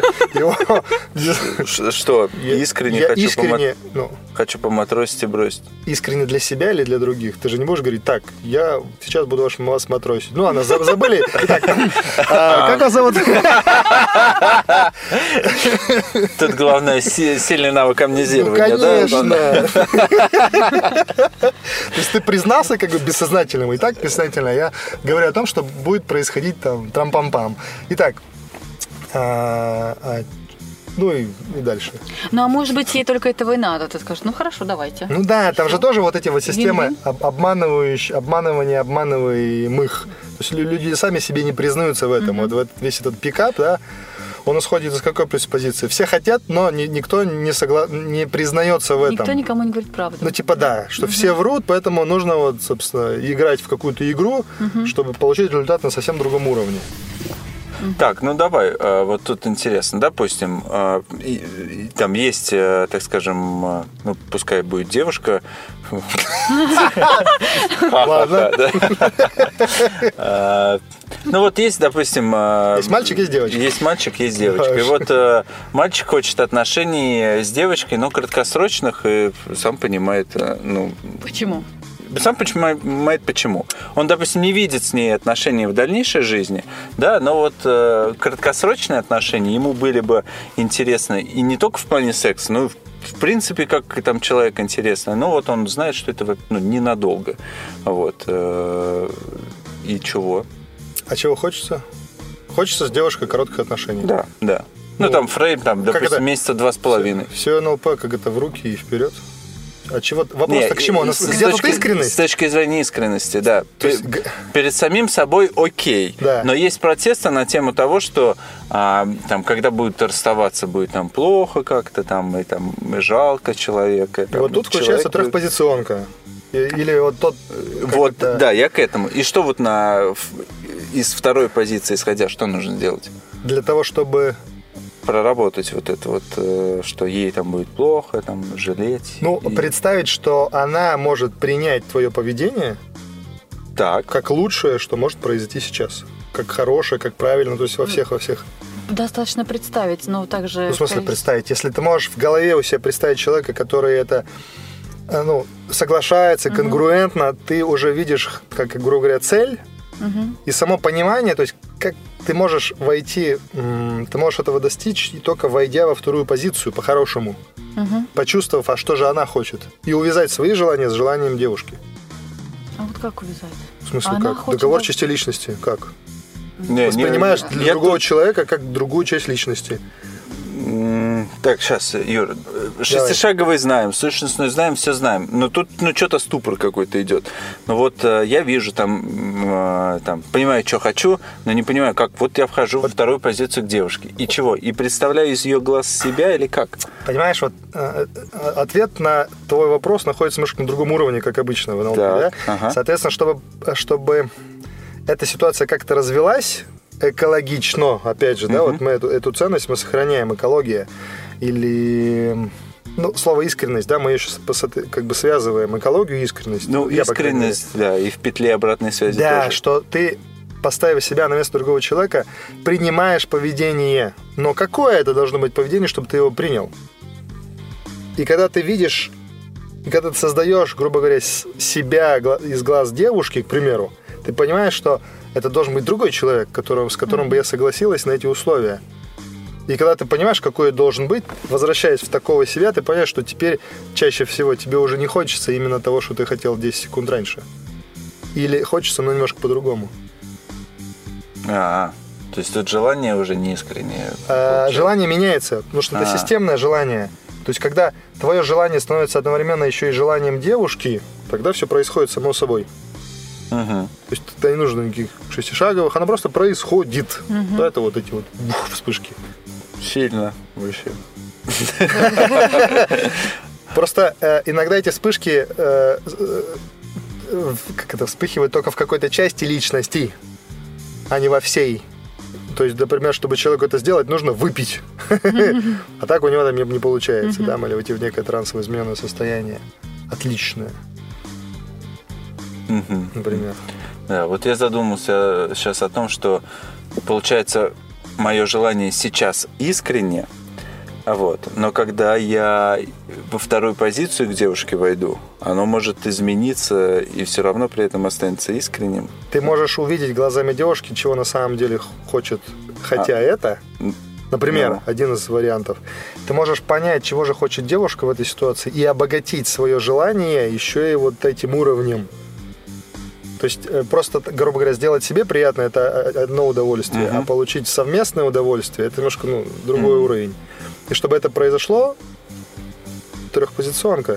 Что, искренне хочу поматросить и бросить? Искренне для себя или для других? Ты же не можешь говорить, так, я сейчас буду вас матросить. Ну, ладно, забыли. Как вас зовут? Тут главное сильный навык амнезирования, да? Конечно. То есть ты признался как бы бессознательным, и так бессознательно я говорю о том, что будет происходить там трам-пам-пам. Итак, ну и дальше. Ну, а может быть, ей только этого и надо. Ты скажешь, ну хорошо, давайте. Ну да, там же тоже вот эти вот системы обманываемых. То есть люди сами себе не признаются в этом. Вот весь этот пикап, да, он исходит из какой позиции? Все хотят, но никто не признается в этом. Никто никому не говорит правду. Ну, типа, да, что все врут, поэтому нужно вот, собственно, играть в какую-то игру, чтобы получить результат на совсем другом уровне. Так, ну давай, вот тут интересно, допустим, там есть, так скажем, ну пускай будет девушка. Ладно. Ну вот есть, допустим... Есть мальчик, есть девочка. Есть мальчик, есть девочка. И вот мальчик хочет отношений с девочкой, но краткосрочных, и сам понимает, ну... Почему? Сам понимает, почему. Он, допустим, не видит с ней отношений в дальнейшей жизни, да, но вот краткосрочные отношения ему были бы интересны и не только в плане секса, но и в принципе, как там человек интересный. Но вот он знает, что это ненадолго. Вот. И чего? А чего хочется? Хочется с девушкой коротких отношений. Да, да. Ну, там фрейм, там, допустим, месяца 2,5. Все НЛП, как это в руки и вперед. А чего? Вопрос-то к чему? Где тут искренность? С точки зрения искренности, да. Перед самим собой окей. Да. Но есть протесты на тему того, что там, когда будут расставаться, будет там плохо как-то, там, и жалко человека. И вот тут включается трехпозиционка. Или вот тот... Вот, да, я к этому. И что вот из второй позиции исходя, что нужно делать? Для того, чтобы... проработать вот это вот, что ей там будет плохо, там, жалеть. Ну, представить, что она может принять твое поведение так, как лучшее, что может произойти сейчас. Как хорошее, как правильно, то есть во всех. Достаточно представить, но также... Ну, в смысле представить? Если ты можешь в голове у себя представить человека, который это, соглашается, конгруентно, ты уже видишь, как, грубо говоря, цель, и само понимание, то есть как ты можешь войти, ты можешь этого достичь, и только войдя во вторую позицию по-хорошему, почувствовав, а что же она хочет, и увязать свои желания с желанием девушки. А вот как увязать? В смысле, как? Договор части личности. Как? Воспринимаешь другого человека как другую часть личности. Так, сейчас, Юр, шестишаговый знаем, сущностную знаем, все знаем. Но тут что-то ступор какой-то идет. Но вот я вижу там, понимаю, что хочу, но не понимаю, как. Вот я вхожу во вторую позицию к девушке. И чего? И представляю из ее глаз себя или как? Понимаешь, вот ответ на твой вопрос находится немножко на другом уровне, как обычно в НЛП. Да? Ага. Соответственно, чтобы эта ситуация как-то развилась экологично, опять же, да, вот мы эту ценность мы сохраняем, экология. Или, слово искренность, да, мы еще как бы связываем экологию и искренность. Искренность, да, и в петле обратной связи тоже. Да, что ты, поставив себя на место другого человека, принимаешь поведение. Но какое это должно быть поведение, чтобы ты его принял? И когда ты видишь, и когда ты создаешь, грубо говоря, себя из глаз девушки, к примеру, ты понимаешь, что это должен быть другой человек, с которым бы я согласилась на эти условия. И когда ты понимаешь, какой должен быть, возвращаясь в такого себя, ты понимаешь, что теперь чаще всего тебе уже не хочется именно того, что ты хотел 10 секунд раньше. Или хочется, но немножко по-другому. То есть тут желание уже не искреннее. Желание меняется, потому что это системное желание. То есть когда твое желание становится одновременно еще и желанием девушки, тогда все происходит само собой. То есть тогда не нужно никаких шестишаговых, оно просто происходит. Да, это вот эти вот вспышки. Сильно вообще. Просто иногда эти вспышки вспыхивают только в какой-то части личности, а не во всей. То есть, например, чтобы человеку это сделать, нужно выпить. А так у него там не получается, да, или войти в некое трансово измененное состояние. Отличное. Например. Да, вот я задумался сейчас о том, что получается мое желание сейчас искренне, но когда я во вторую позицию к девушке войду, оно может измениться и все равно при этом останется искренним. Ты можешь увидеть глазами девушки, чего на самом деле хочет, это, например, один из вариантов. Ты можешь понять, чего же хочет девушка в этой ситуации и обогатить свое желание еще и вот этим уровнем. То есть просто, грубо говоря, сделать себе приятно – это одно удовольствие, а получить совместное удовольствие – это немножко другой уровень. И чтобы это произошло, трехпозиционка.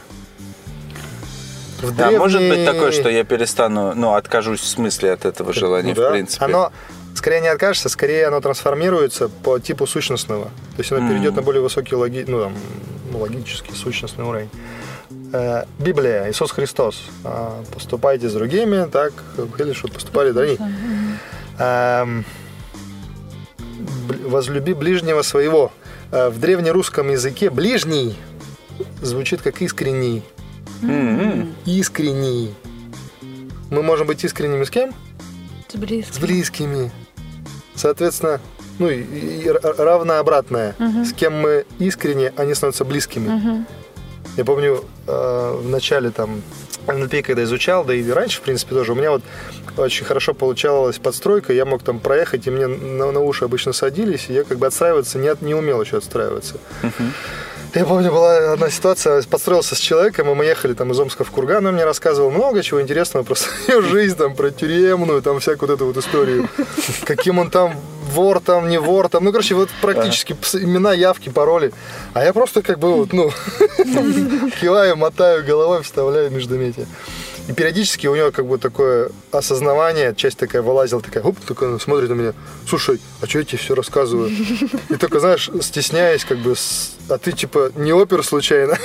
Может быть такое, что я перестану, откажусь в смысле от этого желания, в принципе. Оно скорее не откажется, скорее оно трансформируется по типу сущностного. То есть оно перейдет на более высокий логический, сущностный уровень. Библия, Иисус Христос. Поступайте с другими так, или что поступали другие. Возлюби ближнего своего. В древнерусском языке ближний звучит как искренний. Искренний. Мы можем быть искренними с кем? С близкими. Соответственно, и равно обратное. С кем мы искренне, они становятся близкими. Я помню, в начале НЛП, когда изучал, да и раньше, в принципе, тоже, у меня вот очень хорошо получалась подстройка, я мог там проехать, и мне на уши обычно садились, и я как бы отстраиваться не умел еще отстраиваться. Я помню, была одна ситуация, подстроился с человеком, и мы ехали из Омска в Курган, он мне рассказывал много чего интересного про свою жизнь, про тюремную, всякую вот эту вот историю, каким он вор не вор, вот практически имена, явки, пароли. А я просто киваю, мотаю головой, вставляю междометие. И периодически у него такое осознавание, часть такая вылазила, такая смотрит на меня: слушай, а что я тебе все рассказываю? И только, знаешь, стесняясь, а ты не опер случайно?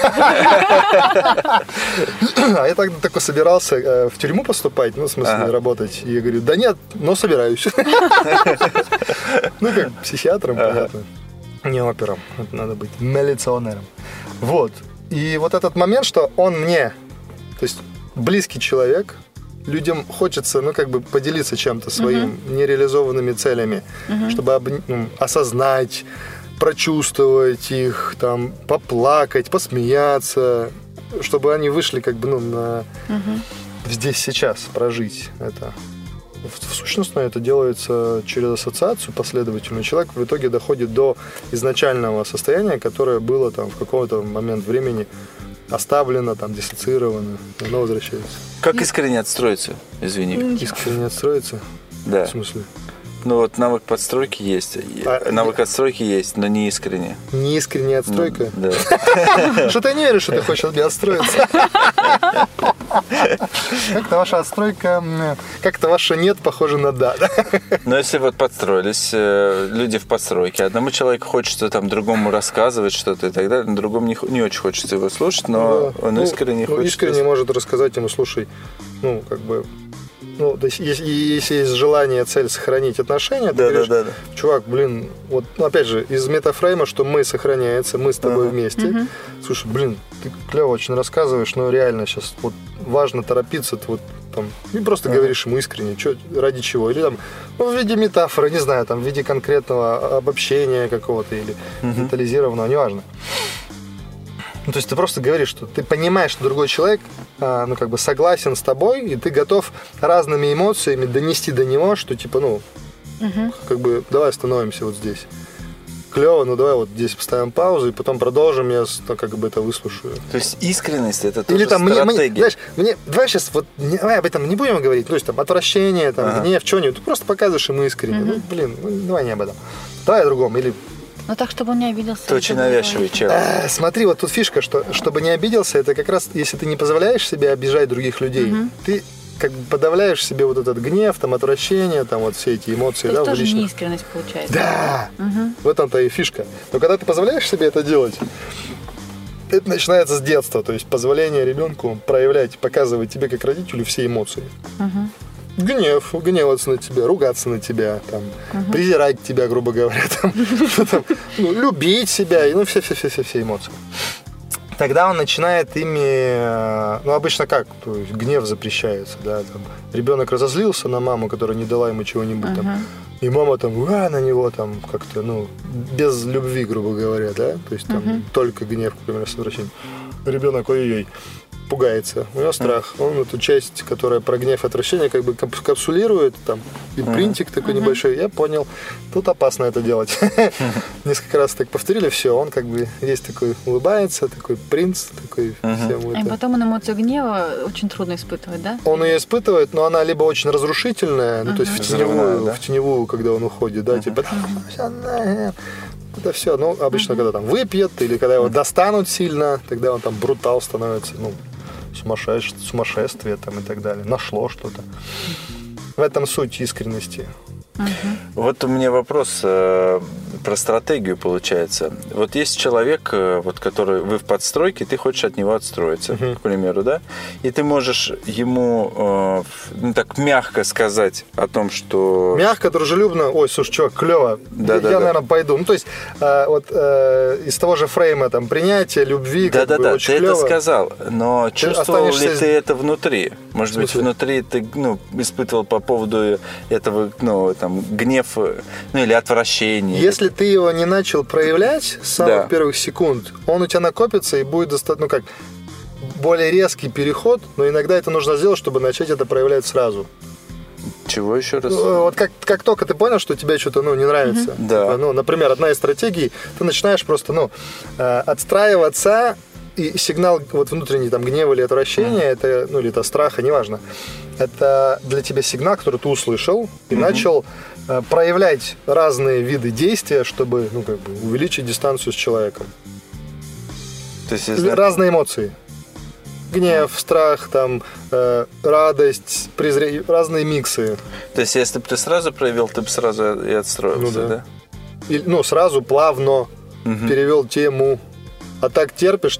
А я тогда такой собирался в тюрьму поступать, в смысле работать. И я говорю: да нет, но собираюсь. Как психиатром, понятно. Не опером, это надо быть милиционером. Вот. И вот этот момент, что он мне, то есть близкий человек, людям хочется, поделиться чем-то своим нереализованными целями, чтобы осознать, прочувствовать их, поплакать, посмеяться, чтобы они вышли на здесь сейчас прожить это. В сущности, это делается через ассоциацию последовательную. Человек в итоге доходит до изначального состояния, которое было в какой-то момент времени оставлено, диссоциировано, и оно возвращается. Как искренне отстроиться? Извини. Искренне отстроиться? Да. В смысле? Ну вот навык подстройки есть. Навык отстройки есть, но не искренне. Не искренняя отстройка? Да. Что ты не веришь, что ты хочешь от меня отстроиться? Как-то ваша отстройка, как-то ваше нет похоже на да. Но если вот подстроились люди в подстройке, одному человеку хочется там другому рассказывать что-то и так далее, но другому не очень хочется его слушать, но он искренне хочет. Искренне может рассказать ему, слушай, ну, как бы, ну, то есть, если есть желание, цель сохранить отношения, ты говоришь, чувак, блин, вот, ну, опять же, из метафрейма, что мы сохраняется, мы с тобой вместе. Слушай, блин, ты клево очень рассказываешь, но реально сейчас вот важно торопиться, ты вот там, и просто говоришь ему искренне, ради чего, или там, ну, в виде метафоры, не знаю, там, в виде конкретного обобщения какого-то, или детализированного, неважно. Ну, то есть ты просто говоришь, что ты понимаешь, что другой человек, ну, как бы согласен с тобой, и ты готов разными эмоциями донести до него, что, типа, ну, как бы, давай остановимся вот здесь. Клево, ну, давай вот здесь поставим паузу, и потом продолжим, я, как бы, это выслушаю. То есть искренность – это тоже или там, стратегия. Знаешь, давай сейчас, вот, давай об этом не будем говорить, то есть, там, отвращение, там, гнев, что-нибудь, ты просто показываешь ему искренне. Ну, блин, давай не об этом. Давай о другом, или... Ну так, чтобы он не обиделся. Ты очень навязчивый человек. Смотри, вот тут фишка, что чтобы не обиделся, это как раз, если ты не позволяешь себе обижать других людей, ты как бы подавляешь себе вот этот гнев, там, отвращение, там, вот все эти эмоции. То есть тоже лично. неискренность получается. Да, в этом-то и фишка. Но когда ты позволяешь себе это делать, это начинается с детства, то есть позволение ребенку проявлять, показывать тебе как родителю все эмоции. Гнев, гневаться на тебя, ругаться на тебя, там, презирать тебя, грубо говоря, там, ну, любить себя, ну, все эмоции. Тогда он начинает ими, ну, обычно как, то есть гнев запрещается, да, там, ребенок разозлился на маму, которая не дала ему чего-нибудь, там, и мама там, на него там как-то, ну, без любви, грубо говоря, да, то есть там только гнев, например, с отвращением. Ребенок, ой-ой-ой, пугается, у него страх. Он эту часть, которая про гнев и отвращение, как бы капсулирует, там, и принтик такой небольшой. Я понял, тут опасно это делать. Несколько раз так повторили, все, он как бы есть такой, улыбается, такой принц, такой всем И потом он эмоцию гнева очень трудно испытывать, да? Он ее испытывает, но она либо очень разрушительная, ну, то есть в теневую, когда он уходит, да, типа, это все, ну, обычно, когда там выпьет, или когда его достанут сильно, тогда он там брутал становится, ну, сумасшествие там и так далее. Нашло что-то. В этом суть искренности. Вот у меня вопрос про стратегию получается. Вот есть человек, вот, который вы в подстройке, ты хочешь от него отстроиться, к примеру, да? И ты можешь ему, ну, так мягко сказать о том, что... Мягко, дружелюбно. Ой, слушай, чувак, клево. Я, наверное, пойду. Ну, то есть, вот из того же фрейма там принятия, любви, Да-да-да, очень ты клево. это сказал, но чувствовал ли ты это внутри? Может быть, внутри ты, ну, испытывал по поводу этого, ну, там, гнев, ну, или отвращение. Если ты его не начал проявлять с самых первых секунд, он у тебя накопится и будет достаточно, ну, как, более резкий переход, но иногда это нужно сделать, чтобы начать это проявлять сразу. Чего еще раз? Вот как только ты понял, что тебе что-то, ну, не нравится. Да. Ну, например, одна из стратегий, ты начинаешь просто, ну, отстраиваться, и сигнал вот внутренний там гнева или отвращения, это, ну, или это страха, неважно. Это для тебя сигнал, который ты услышал и начал проявлять разные виды действия, чтобы, ну, как бы увеличить дистанцию с человеком. То есть, если... Разные эмоции. Гнев, страх, там, радость, презрение, разные миксы. То есть, если бы ты сразу проявил, ты бы сразу и отстроился, ну, да? И, ну, сразу, плавно перевел тему. А так терпишь,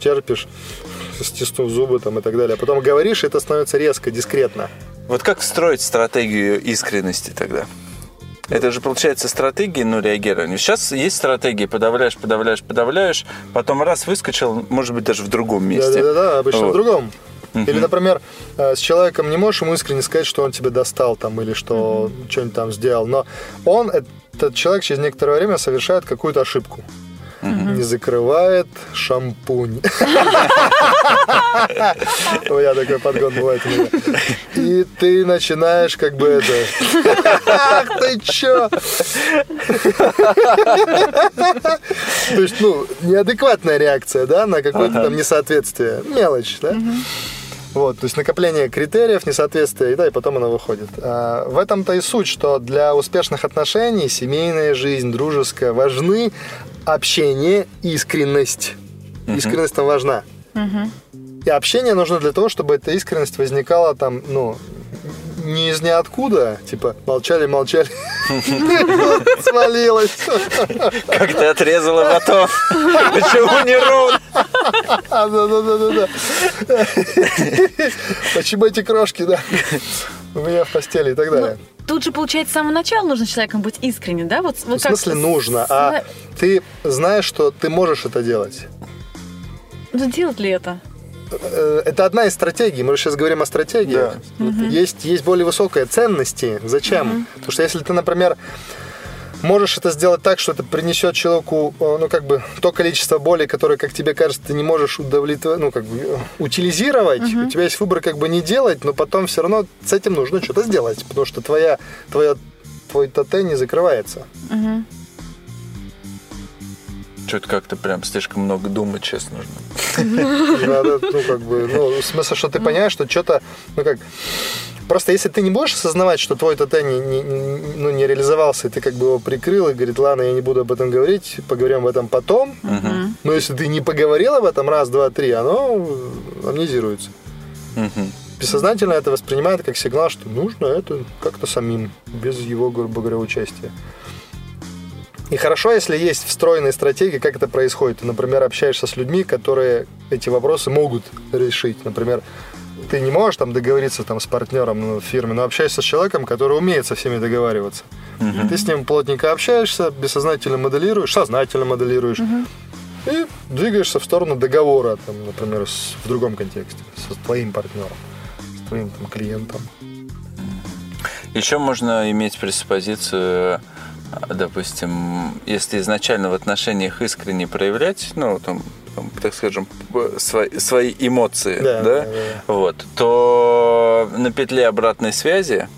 стиснув зубы там и так далее. А потом говоришь, и это становится резко, дискретно. Вот как строить стратегию искренности тогда? Это же, получается, стратегия, ну, реагирования. Сейчас есть стратегии, подавляешь, потом раз выскочил, может быть, даже в другом месте. Да, обычно в другом. Или, например, с человеком не можешь ему искренне сказать, что он тебе достал там, или что что-нибудь там сделал, но он, этот человек, через некоторое время совершает какую-то ошибку. Не закрывает шампунь. У меня такой подгон бывает у меня. И ты начинаешь как бы это... Ах ты чё? То есть, ну, неадекватная реакция, да, на какое-то там несоответствие. Мелочь, да? Вот, то есть накопление критериев, несоответствия, да, и потом оно выходит. В этом-то и суть, что для успешных отношений семейная жизнь, дружеская, важны общение, искренность. Искренность там важна. И общение нужно для того, чтобы эта искренность возникала там, ну, не из ниоткуда, типа, молчали, свалилось. Как ты отрезала батон? Почему не ровно? Да. Почему эти крошки, да, у меня в постели и так далее. Тут же, получается, с самого начала нужно с человеком быть искренним, да? Вот в смысле нужно, а ты знаешь, что ты можешь это делать. Ну, делать ли это? Это одна из стратегий. Мы же сейчас говорим о стратегии. Да. Есть более высокие ценности. Зачем? Потому что если ты, например, можешь это сделать так, что это принесет человеку, ну, как бы, то количество боли, которое, как тебе кажется, ты не можешь удовлетворить, ну, как бы, утилизировать, у тебя есть выбор, как бы, не делать, но потом все равно с этим нужно что-то сделать, потому что твой ТТ не закрывается. Что-то как-то прям слишком много думать, честно, нужно. Надо, ну, как бы, ну, в смысле, что ты понимаешь, что что-то, ну, как... Просто если ты не будешь осознавать, что твой ТТ не реализовался, и ты как бы его прикрыл и говорит, ладно, я не буду об этом говорить, поговорим об этом потом. Но если ты не поговорил об этом раз, два, три, оно амнезируется. Бессознательно это воспринимает как сигнал, что нужно это как-то самим, без его, грубо говоря, участия. И хорошо, если есть встроенные стратегии, как это происходит. Ты, например, общаешься с людьми, которые эти вопросы могут решить. Например, ты не можешь там договориться там, с партнером в фирме, но общаешься с человеком, который умеет со всеми договариваться. Ты с ним плотненько общаешься, бессознательно моделируешь, сознательно моделируешь и двигаешься в сторону договора, там, например, в другом контексте, с твоим партнером, с твоим там, клиентом. Еще можно иметь преспозицию, допустим, если изначально в отношениях искренне проявлять, ну, там, так скажем, свои эмоции, да? Вот, то на петле обратной связи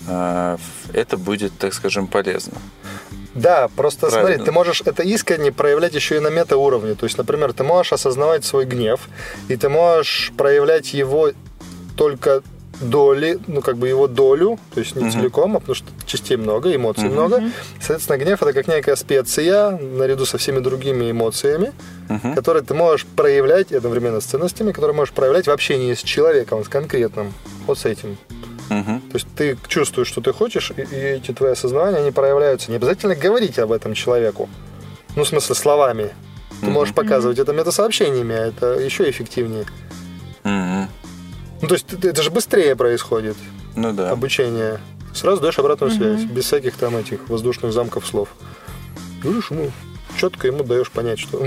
это будет, так скажем, полезно. Да, просто правильно. Смотри, ты можешь это искренне проявлять еще и на метауровне. То есть, например, ты можешь осознавать свой гнев, и ты можешь проявлять его только доли, ну, как бы его долю, то есть не целиком, а потому что частей много, эмоций много. Соответственно, гнев — это как некая специя, наряду со всеми другими эмоциями, которые ты можешь проявлять, и одновременно с ценностями, которые можешь проявлять в общении с человеком, с конкретным, вот с этим. То есть ты чувствуешь, что ты хочешь, и эти твои осознания, они проявляются. Не обязательно говорить об этом человеку, ну, в смысле, словами. Ты можешь показывать это метасообщениями, а это еще эффективнее. Ну, то есть это же быстрее происходит, обучение. Сразу даешь обратную связь, без всяких там этих воздушных замков слов. Говоришь, ну, четко ему даешь понять, что...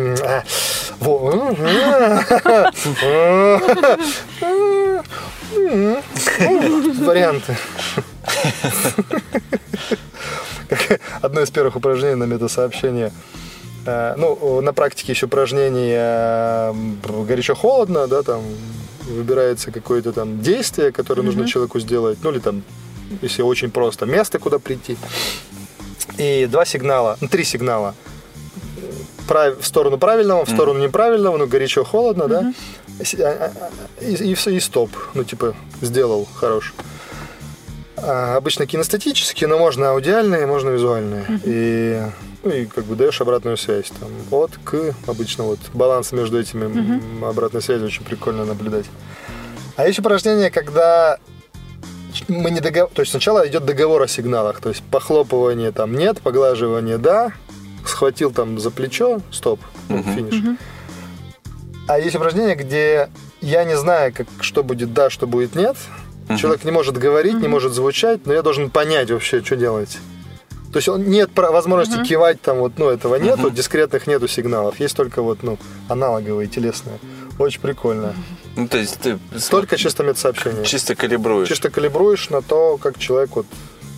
Варианты. Одно из первых упражнений на метасообщение. Ну, на практике еще упражнение горячо-холодно, да, там выбирается какое-то там действие, которое нужно человеку сделать, ну или там, если очень просто, место, куда прийти. И 3 сигнала. В сторону правильного, в сторону неправильного, ну горячо-холодно, да, и стоп, ну типа сделал, хорош. Обычно кинестетические, но можно аудиальные, можно визуальные. И как бы даешь обратную связь. Там, от к, обычно вот баланс между этими обратной связью очень прикольно наблюдать. А есть упражнение, когда мы не договор... То есть сначала идет договор о сигналах. То есть похлопывание там нет, поглаживание да, схватил там за плечо, стоп, финиш. А есть упражнение, где я не знаю, что будет да, что будет нет. Человек не может говорить, не может звучать, но я должен понять вообще, что делать. То есть нет возможности кивать там вот, ну, этого нету, дискретных нету сигналов, есть только вот, ну, аналоговые, телесные. Очень прикольно. Ну, то есть ты... Только чисто метасообщение. Чисто калибруешь. Чисто калибруешь на то, как человек вот...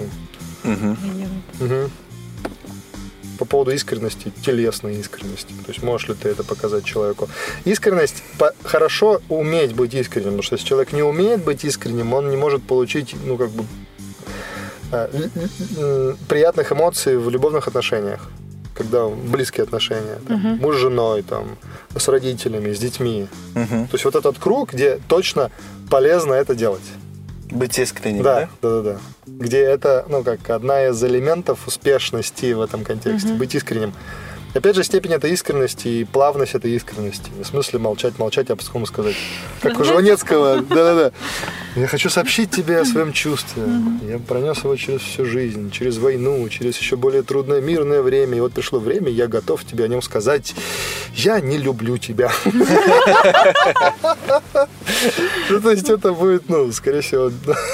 По поводу искренности, телесной искренности. То есть можешь ли ты это показать человеку. Искренность, хорошо уметь быть искренним, потому что если человек не умеет быть искренним, он не может получить, ну, как бы, приятных эмоций в любовных отношениях. когда близкие отношения, там, муж с женой, там, с родителями, с детьми. То есть вот этот круг, где точно полезно это делать. Быть искренним, да? Да. Где это, как одна из элементов успешности в этом контексте, быть искренним. Опять же, степень этой искренности и плавность этой искренности. В смысле молчать, а по-своему сказать. Как у Жванецкого. Да. Я хочу сообщить тебе о своем чувстве. Я пронес его через всю жизнь, через войну, через еще более трудное мирное время. И вот пришло время, я готов тебе о нем сказать. Я не люблю тебя. То есть это будет, скорее всего...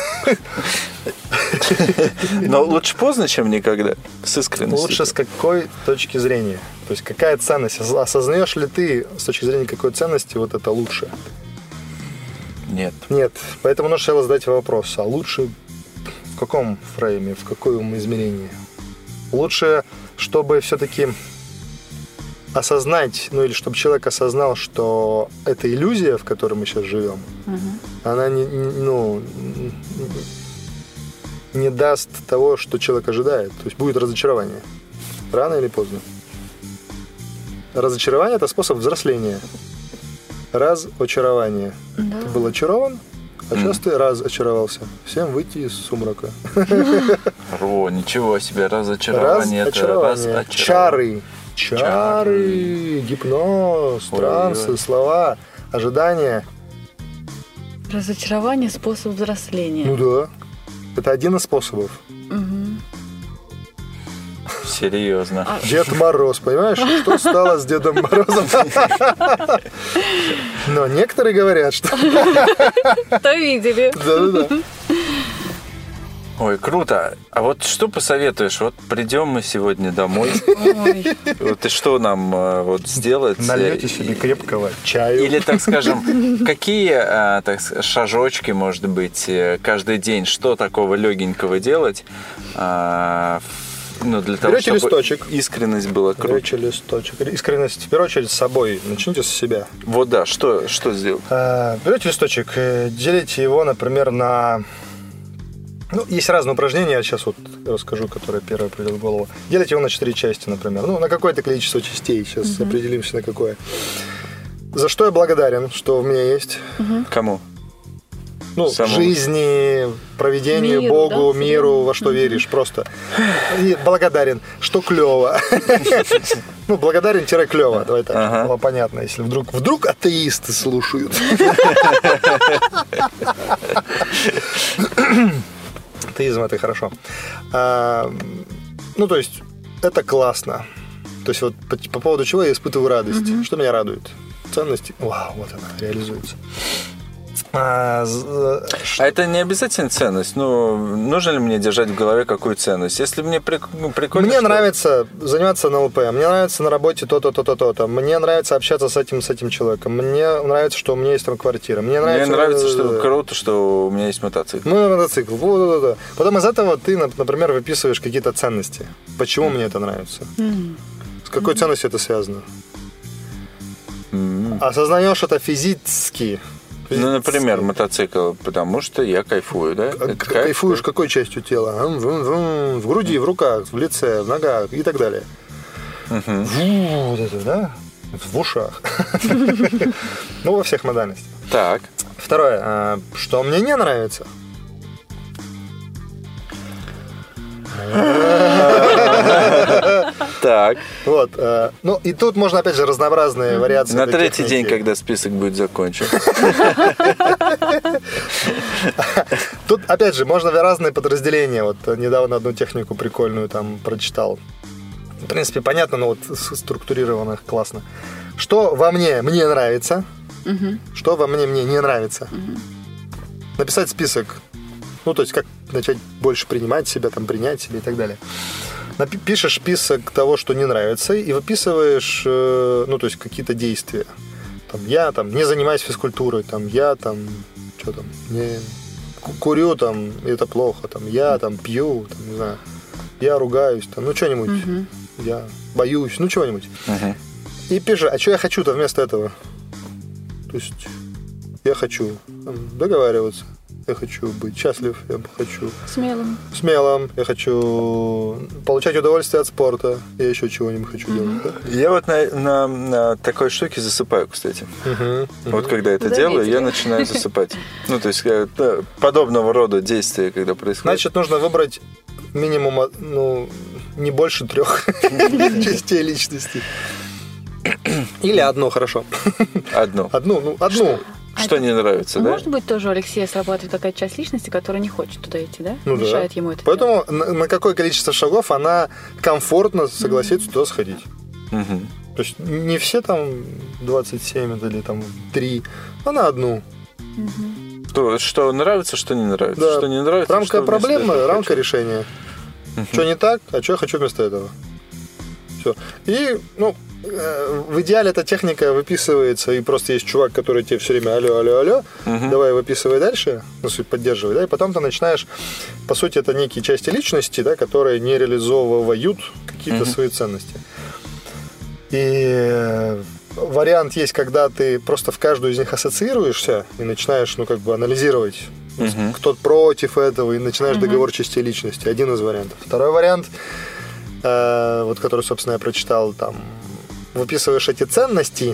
Но лучше поздно, чем никогда. С искренностью. Лучше с какой точки зрения? То есть какая ценность? Осознаешь ли ты с точки зрения какой ценности вот это лучше? Нет. Поэтому нужно сначала задать вопрос. А лучше в каком фрейме, в каком измерении? Лучше, чтобы все-таки осознать, или чтобы человек осознал, что эта иллюзия, в которой мы сейчас живем, она не даст того, что человек ожидает. То есть будет разочарование. Рано или поздно. Разочарование – это способ взросления. Разочарование. Да. Ты был очарован, а сейчас ты разочаровался. Всем выйти из сумрака. Ничего себе, разочарование. Разочарование. Чары, гипноз, трансы, слова, ожидания. Разочарование – способ взросления. Да. Это один из способов. Серьезно. Дед Мороз, понимаешь, что стало с Дедом Морозом? Но некоторые говорят, что... То видели. Да. Ой, круто. А вот что посоветуешь? Вот придем мы сегодня домой. Вот и что нам сделать? Нальете себе крепкого чаю. Или, так скажем, какие шажочки, может быть, каждый день, что такого легенького делать, для того, берете чтобы листочек. Искренность была круче. Берете листочек. Искренность, в первую очередь, с собой. Начните с себя. Вот да, что сделать? Берете листочек, делите его, например, на... есть разные упражнения, я сейчас расскажу, которые первое придет в голову. Делите его на 4 части, например. На какое-то количество частей. Сейчас определимся, на какое. За что я благодарен, что у меня есть? Кому? Жизни, проведению, миру, Богу, да? Миру, во что веришь, просто. И благодарен, что клево. Благодарен-клево. Давай так, было понятно, если вдруг атеисты слушают. Атеизм – это хорошо. То есть, это классно. То есть, по поводу чего я испытываю радость. Что меня радует? Ценность. Вау, вот она, реализуется. А это не обязательно ценность. Нужно ли мне держать в голове какую ценность? Если мне прикольно... Мне нравится заниматься НЛП, мне нравится на работе то-то. Мне нравится общаться с этим человеком. Мне нравится, что у меня есть там квартира. Мне нравится, что круто, что у меня есть мотоцикл. Мотоцикл. Вот. Потом из этого ты, например, выписываешь какие-то ценности. Почему мне это нравится? С какой ценностью это связано? Осознаешь это физически. Например, мотоцикл, потому что я кайфую, да? Кайфуешь какой частью тела? В груди, в руках, в лице, в ногах и так далее. Вот это, да? В ушах. Во всех модальностях. Так. Второе. Что мне не нравится? Так. Вот. И тут можно, опять же, разнообразные вариации. На третий день, когда список будет закончен. Тут, опять же, можно разные подразделения. Недавно одну технику прикольную там прочитал. В принципе, понятно, но структурировано классно. Что во мне нравится, что во мне не нравится. Написать список. То есть, как начать больше принимать себя, принять себя и так далее. Пишешь список того, что не нравится, и выписываешь, то есть, какие-то действия. Я не занимаюсь физкультурой, я не курю, это плохо, я пью, не знаю, я ругаюсь, что-нибудь, я боюсь, чего-нибудь. И пишешь, а что я хочу-то вместо этого? То есть, я хочу договариваться. я хочу быть счастлив, я хочу... Смелым. Я хочу получать удовольствие от спорта, я еще чего-нибудь хочу делать. Да? Я вот на такой штуке засыпаю, кстати. Вот когда это делаю, я начинаю засыпать. Ну, то есть подобного рода действия, когда происходит. Значит, нужно выбрать минимум, не больше 3 частей личности. Или одну, хорошо. Одну. Что не нравится, да? Может быть, тоже у Алексея срабатывает такая часть личности, которая не хочет туда идти, да? Ну, мешает ему это Поэтому на какое количество шагов она комфортно согласится туда сходить. То есть не все там 27 или там 3, а на одну. Что нравится, что не нравится. Да. Что не нравится, рамка проблемы, рамка решения. Что не так, а что я хочу вместо этого. Все. И, в идеале эта техника выписывается, и просто есть чувак, который тебе все время алло, давай выписывай дальше, поддерживай, да, и потом ты начинаешь, по сути, это некие части личности, да, которые не реализовывают какие-то свои ценности. И вариант есть, когда ты просто в каждую из них ассоциируешься и начинаешь, анализировать, кто против этого, и начинаешь договор частей личности. Один из вариантов. Второй вариант, который, собственно, я прочитал, там, выписываешь эти ценности,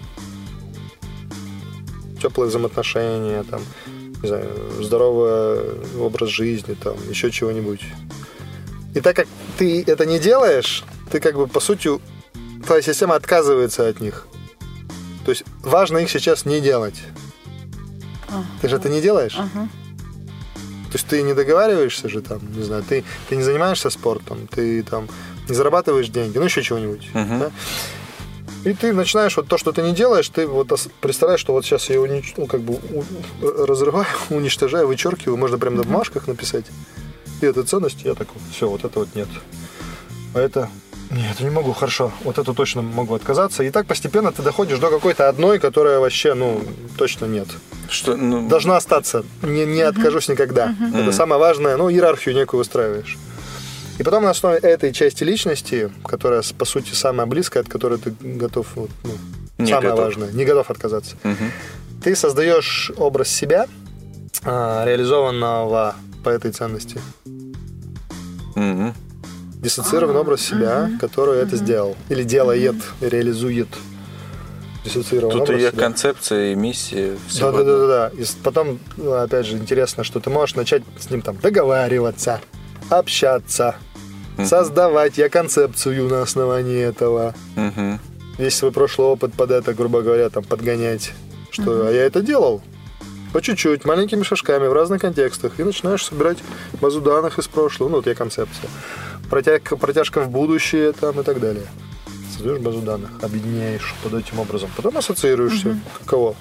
теплые взаимоотношения, там, не знаю, здоровый образ жизни, там, еще чего-нибудь. И так как ты это не делаешь, ты по сути, твоя система отказывается от них. То есть важно их сейчас не делать. Ты же это не делаешь? То есть ты не договариваешься же там, не знаю, ты не занимаешься спортом, ты там не зарабатываешь деньги, еще чего-нибудь. Да? И ты начинаешь то, что ты не делаешь, ты представляешь, что сейчас я разрываю, уничтожаю, вычеркиваю, можно прямо на бумажках написать. И это ценность, я такой, все, вот это нет. А это... Нет, не могу, хорошо. Вот это точно могу отказаться. И так постепенно ты доходишь до какой-то одной, которая вообще, точно нет. Что, должна остаться. Не откажусь никогда. Это самое важное. Иерархию некую выстраиваешь. И потом на основе этой части личности, которая, по сути, самая близкая, от которой ты готов, самое важное, не готов отказаться, ты создаешь образ себя, реализованного по этой ценности. Диссоциированный образ себя, который это сделал. Или делает, реализует. Диссоциированный тут образ и себя. Концепция, и миссия. Да. И потом, опять же, интересно, что ты можешь начать с ним там договариваться, общаться, создавать концепцию на основании этого. Весь свой прошлый опыт под это, грубо говоря, там подгонять. Что а я это делал. По чуть-чуть, маленькими шажками, в разных контекстах. И начинаешь собирать базу данных из прошлого. Концепция. Протяжка в будущее там, и так далее. Создаешь базу данных, объединяешь под этим образом. Потом ассоциируешься. Каково?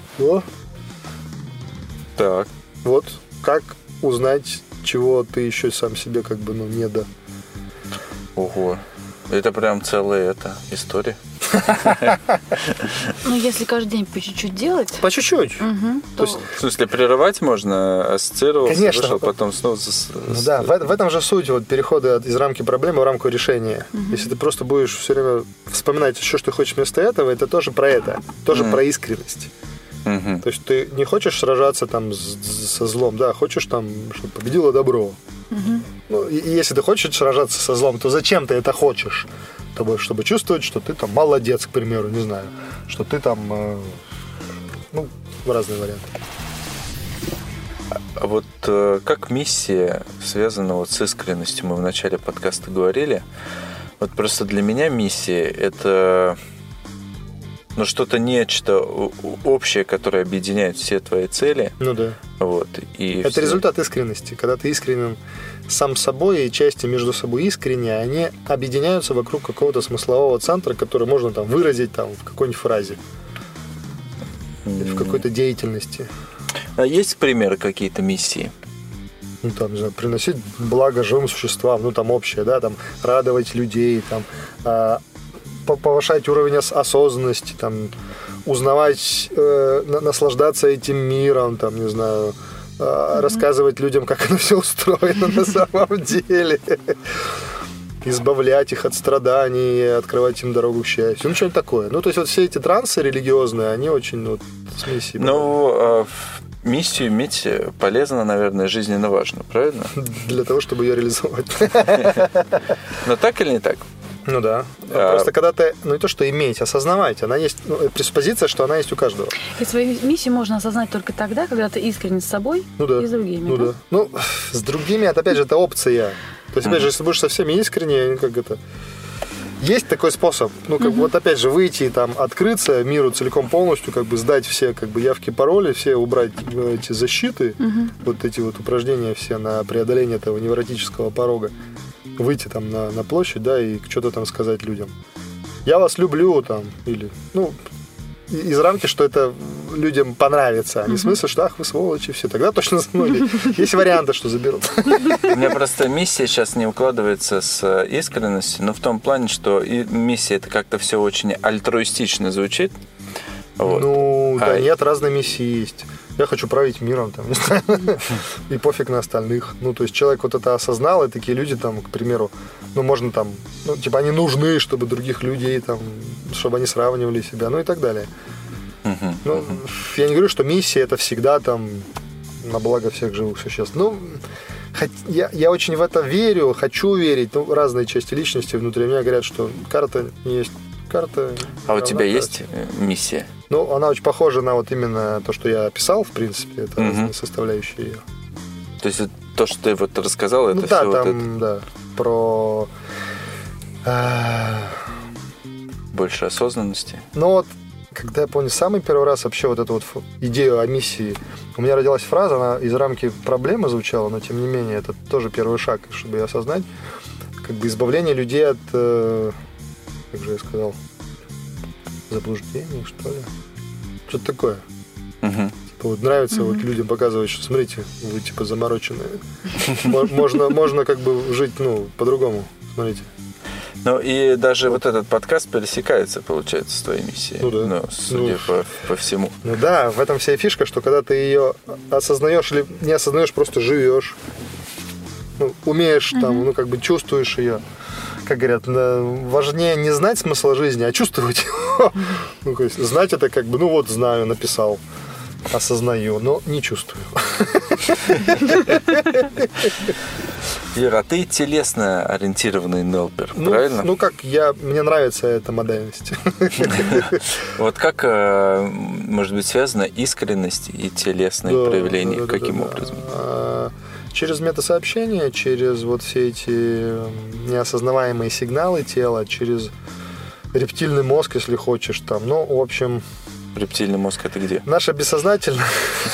Так. Вот как узнать, чего ты еще сам себе не до. Ого. Это прям целая история. Если каждый день по чуть-чуть делать... По чуть-чуть. То есть, в смысле, прерывать можно, ассоциироваться, конечно. Вышел, потом снова... Да, в этом же суть перехода из рамки проблемы в рамку решения. Если ты просто будешь все время вспоминать, что ты хочешь вместо этого, это тоже про это. Тоже про искренность. То есть ты не хочешь сражаться там со злом, да, хочешь там, чтобы победило добро. И если ты хочешь сражаться со злом, то зачем ты это хочешь? Чтобы чувствовать, что ты там молодец, к примеру, не знаю, что ты там, разные варианты. А вот как миссия связана с искренностью, мы в начале подкаста говорили. Вот просто для меня миссия – это что-то нечто общее, которое объединяет все твои цели. Да. И это результат искренности. Когда ты искренен сам собой, и части между собой искренне, они объединяются вокруг какого-то смыслового центра, который можно выразить в какой-нибудь фразе. Или в какой-то деятельности. А есть примеры какие-то миссии? Не знаю, приносить благо живым существам, общее, да, радовать людей, повышать уровень осознанности, узнавать, наслаждаться этим миром, не знаю, рассказывать людям, как оно все устроено на самом деле, избавлять их от страданий, открывать им дорогу к счастью, что-нибудь такое. То есть все эти трансы религиозные, они очень с миссией. миссию иметь полезно, наверное, жизненно важно, правильно? Для того, чтобы ее реализовать. Но так или не так? Ну да. Просто когда ты, ну не то, что иметь, осознавать, она есть, пресуппозиция, что она есть у каждого. И свою миссию можно осознать только тогда, когда ты искренне с собой и с другими. Ну да. Ну, с другими, это опять же, это опция. То есть, опять же, если будешь со всеми искренне, как это... Есть такой способ, ну, как вот опять же, выйти и там открыться миру целиком полностью, как бы сдать все как бы явки, пароли, все убрать эти защиты, вот эти вот упражнения все на преодоление этого невротического порога, выйти там на площадь, да, и что-то там сказать людям. Я вас люблю там, или, ну, из рамки, что это людям понравится, а не в смысле, что ах, вы сволочи, все, тогда точно заснули. Есть варианты, что заберут. У меня просто миссия сейчас не укладывается с искренностью, но в том плане, что и миссия это как-то все очень альтруистично звучит. Вот. Ну, да, нет, разные миссии есть. Я хочу править миром, там, и пофиг на остальных. Ну, то есть человек вот это осознал, и такие люди, там, к примеру, ну, можно там, ну, типа, они нужны, чтобы других людей, там, чтобы они сравнивали себя, ну, и так далее. Ну, я не говорю, что миссия это всегда там на благо всех живых существ. Ну, я очень в это верю, хочу верить. Ну, разные части личности внутри меня говорят, что карта не есть карта. А у тебя есть миссия? Ну, она очень похожа на вот именно то, что я описал, в принципе, это разные составляющие ее. То есть то, что ты вот рассказал, это ну, все да, вот там, это? Да, про... Больше осознанности? Ну, вот, когда я понял самый первый раз вообще вот эту вот идею о миссии, у меня родилась фраза, она из рамки проблемы звучала, но тем не менее, это тоже первый шаг, чтобы ее осознать, как бы избавление людей от, как же я сказал, заблуждений, что ли? Что-то такое. Типа вот нравится вот людям показывать, что смотрите, вы типа замороченные. Можно как бы жить, ну, по-другому. Смотрите. Ну и даже вот этот подкаст пересекается, получается, с твоей миссией. Ну да. Ну, судя по всему. Ну да, в этом вся фишка, что когда ты ее осознаешь или не осознаешь, просто живешь. Ну, умеешь там, ну как бы чувствуешь ее. Как говорят, важнее не знать смысла жизни, а чувствовать его. Ну, то есть, знать это как бы, ну вот знаю, написал, осознаю, но не чувствую. Ира, ты телесно ориентированный нелпер, правильно? Ну как, мне нравится эта модальность. Вот как, может быть, связана искренность и телесные проявления? Каким образом? Через метасообщения, через вот все эти неосознаваемые сигналы тела, через рептильный мозг, если хочешь, там, ну, в общем... Рептильный мозг это где? Наше бессознательное.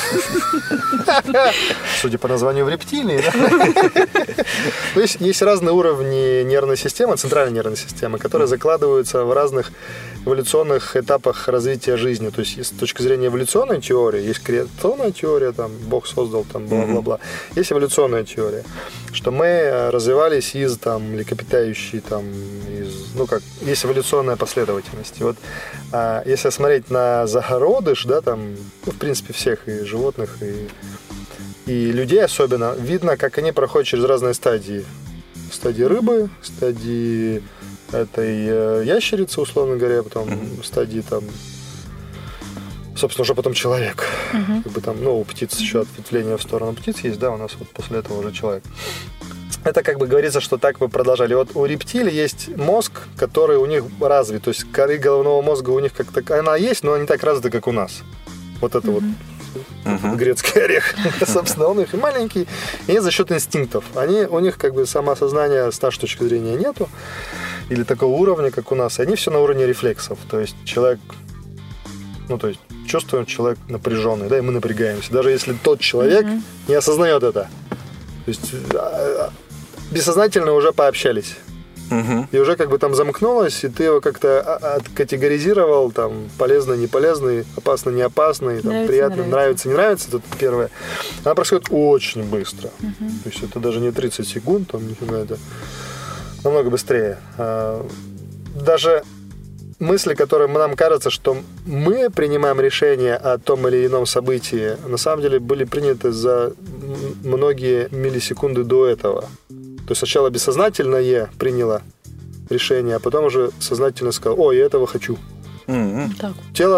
Судя по названию, в рептилии. То есть есть разные уровни нервной системы, центральной нервной системы, которые закладываются в разных эволюционных этапах развития жизни. То есть с точки зрения эволюционной теории, есть креационная теория, там Бог создал, там бла-бла-бла. Есть эволюционная теория, что мы развивались из там млекопитающей, там, ну как, есть эволюционная последовательность. И вот если смотреть на загородыш, да, там, ну, в принципе, всех и животных, и людей особенно, видно, как они проходят через разные стадии. Стадии рыбы, стадии этой ящерицы, условно говоря, потом стадии там, собственно, уже потом человек. Как бы там, ну, у птиц еще ответвление в сторону птиц есть, да, у нас вот после этого уже человек. Это как бы говорится, что так вы продолжали. Вот у рептилий есть мозг, который у них развит, то есть коры головного мозга у них как-то, она есть, но не так развита, как у нас. Вот это вот грецкий орех. Собственно, он их и маленький, и за счет инстинктов. У них как бы самоосознания с нашей точки зрения нету, или такого уровня, как у нас. И они все на уровне рефлексов. То есть человек, ну то есть чувствуем, человек напряженный, да, и мы напрягаемся. Даже если тот человек не осознает это. То есть бессознательно уже пообщались. И уже как бы там замкнулось, и ты его как-то откатегоризировал, там, полезный, неполезный, опасный, неопасный, там, приятно, нравится, не нравится, это первое. Она происходит очень быстро. То есть это даже не 30 секунд, там, нифига, это намного быстрее. Даже мысли, которые нам кажется, что мы принимаем решение о том или ином событии, на самом деле были приняты за многие миллисекунды до этого. То есть сначала бессознательное приняло решение, а потом уже сознательно сказал: «О, я этого хочу». Так. Тело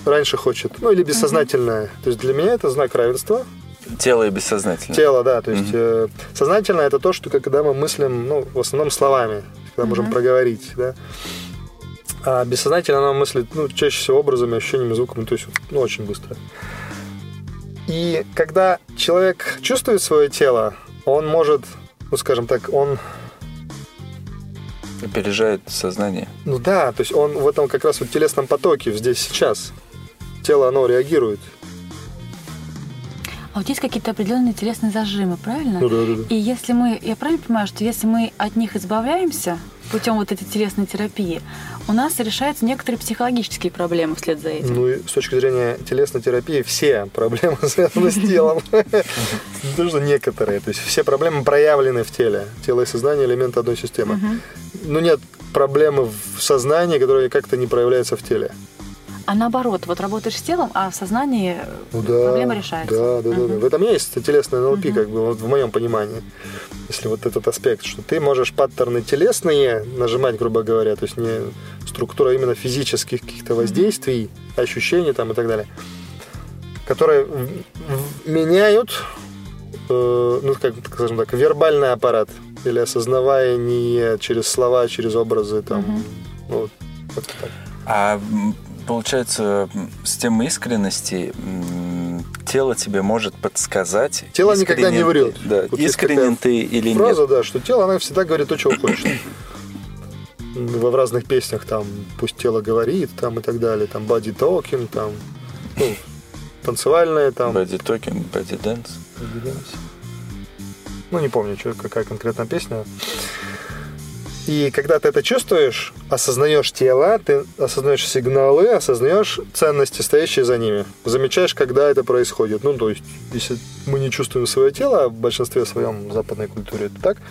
раньше хочет. Ну, или бессознательное. То есть для меня это знак равенства. Тело и бессознательное. Тело, да. То есть сознательное это то, что когда мы мыслим, ну, в основном словами, когда можем проговорить, да. А бессознательно оно мыслит, ну, чаще всего образами, ощущениями, звуками, то есть, ну, очень быстро. И когда человек чувствует свое тело, он может, ну, скажем так, он... Опережает сознание. Ну да, то есть он в этом как раз вот телесном потоке, здесь, сейчас. Тело, оно реагирует. А вот есть какие-то определенные телесные зажимы, правильно? Ну да. И если мы, я правильно понимаю, что если мы от них избавляемся путем вот этой телесной терапии, у нас решаются некоторые психологические проблемы вслед за этим? Ну и с точки зрения телесной терапии все проблемы связаны с телом. Не то, что некоторые. То есть все проблемы проявлены в теле. Тело и сознание – элементы одной системы. Но нет проблемы в сознании, которая как-то не проявляется в теле. А наоборот, вот работаешь с телом, а в сознании проблема решается. Да. В этом есть телесное НЛП, как бы, вот в моем понимании. Если вот этот аспект, что ты можешь паттерны телесные нажимать, грубо говоря, то есть не структура именно физических каких-то воздействий, ощущений там и так далее, которые меняют, ну, как, скажем так, вербальный аппарат или осознавание через слова, через образы, там, ну, вот так. А получается, с темой искренности тело тебе может подсказать. Тело никогда не врет. Да, вот искренен ты или нет. Фраза, да, что тело, оно всегда говорит то, чего хочет. В разных песнях там «Пусть тело говорит», там и так далее, там «Body talking», там, ну, танцевальное там. «Body talking», «Body dance». Ну, не помню, какая конкретная песня. И когда ты это чувствуешь, осознаешь тело, ты осознаешь сигналы, осознаешь ценности, стоящие за ними. Замечаешь, когда это происходит. Ну, то есть, если мы не чувствуем свое тело, в большинстве своем в западной культуре это так,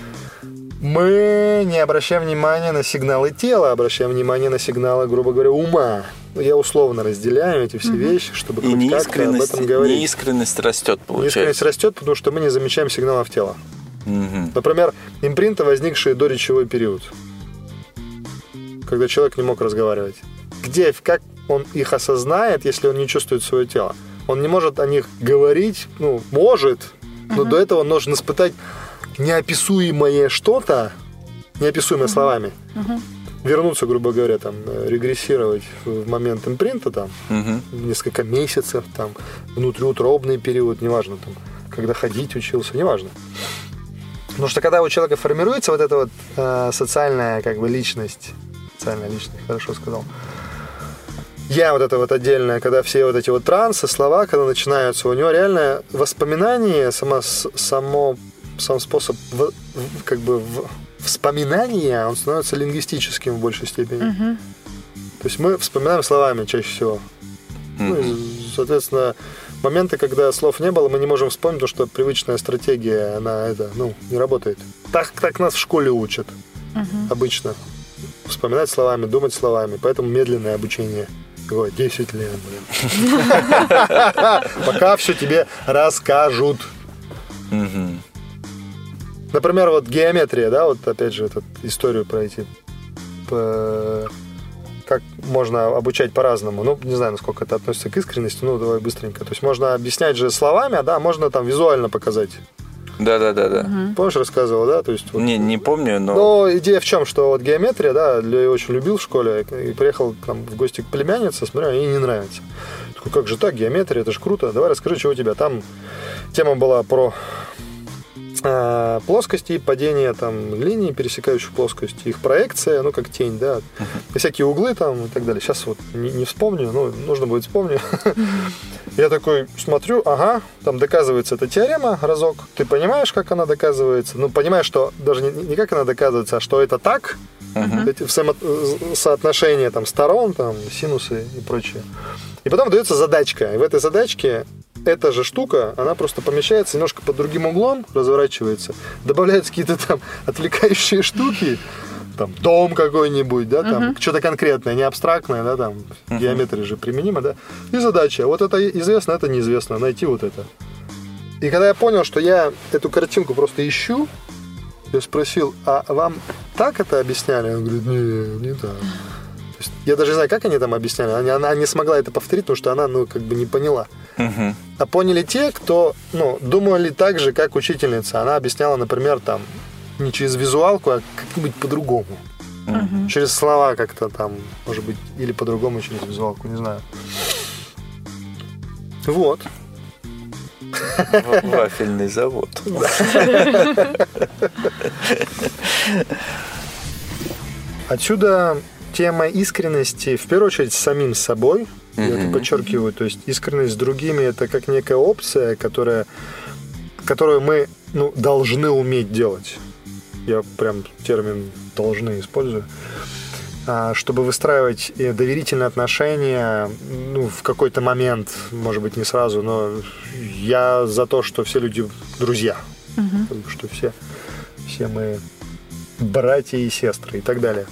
мы не обращаем внимания на сигналы тела, обращаем внимание на сигналы, грубо говоря, ума. Я условно разделяю эти все вещи, чтобы хоть как-то об этом говорить. Неискренность растет, получается. Неискренность растет, потому что мы не замечаем сигналов тела. Например, импринты, возникшие до речевой период, когда человек не мог разговаривать. Где, как он их осознает, если он не чувствует свое тело? Он не может о них говорить, ну, может, но до этого он должен испытать неописуемое что-то, неописуемое словами, вернуться, грубо говоря, там, регрессировать в момент импринта, там, несколько месяцев, там, внутриутробный период, неважно, там, когда ходить учился, неважно. Потому что когда у человека формируется вот эта вот социальная, как бы, личность, хорошо сказал, я вот это вот отдельное, когда все вот эти вот трансы, слова, когда начинаются, у него реально воспоминание, сам способ как бы вспоминания, он становится лингвистическим в большей степени. То есть мы вспоминаем словами чаще всего. Ну, и, соответственно, моменты, когда слов не было, мы не можем вспомнить, потому что привычная стратегия, она не работает. Так нас в школе учат обычно. Вспоминать словами, думать словами. Поэтому медленное обучение. 10 лет, блин. Пока все тебе расскажут. Например, вот геометрия, да, вот опять же, эту историю пройти. Как можно обучать по-разному. Ну, не знаю, насколько это относится к искренности, ну, давай быстренько. То есть можно объяснять же словами, а да, можно там визуально показать. Да. Помнишь, рассказывал, да? То есть, вот, не помню, но... Но идея в чем, что вот геометрия, да, я очень любил в школе, и приехал там в гости к племяннице, смотрю, ей не нравится. Такой, как же так, геометрия, это же круто, давай расскажи, что у тебя. Там тема была про плоскости и падение там линий, пересекающих плоскости, их проекция, ну, как тень, да, и всякие углы там и так далее. Сейчас вот не вспомню, но нужно будет вспомнить. Я такой смотрю, там доказывается эта теорема разок. Ты понимаешь, как она доказывается? Ну, понимаешь, что даже не как она доказывается, а что это так, эти соотношения там сторон, там, синусы и прочее. И потом дается задачка. И в этой задачке эта же штука, она просто помещается немножко под другим углом, разворачивается, добавляются какие-то там отвлекающие штуки, там дом какой-нибудь, да, там что-то конкретное, не абстрактное, да, там геометрия же применима, да, и задача, вот это известно, это неизвестно, найти вот это. И когда я понял, что я эту картинку просто ищу, я спросил, а вам так это объясняли? Он говорит, не так. То есть, я даже не знаю, как они там объясняли. Она не смогла это повторить, потому что она, не поняла. А поняли те, кто, думали так же, как учительница. Она объясняла, например, там, не через визуалку, а как-нибудь по-другому. Через слова как-то там, может быть, или по-другому через визуалку, не знаю. Вот. Вафельный завод. Отсюда тема искренности, в первую очередь, с самим собой. Я это подчеркиваю. То есть искренность с другими – это как некая опция, которую мы должны уметь делать. Я прям термин «должны» использую. Чтобы выстраивать доверительные отношения, в какой-то момент, может быть, не сразу, но я за то, что все люди друзья, что все мы братья и сестры и так далее.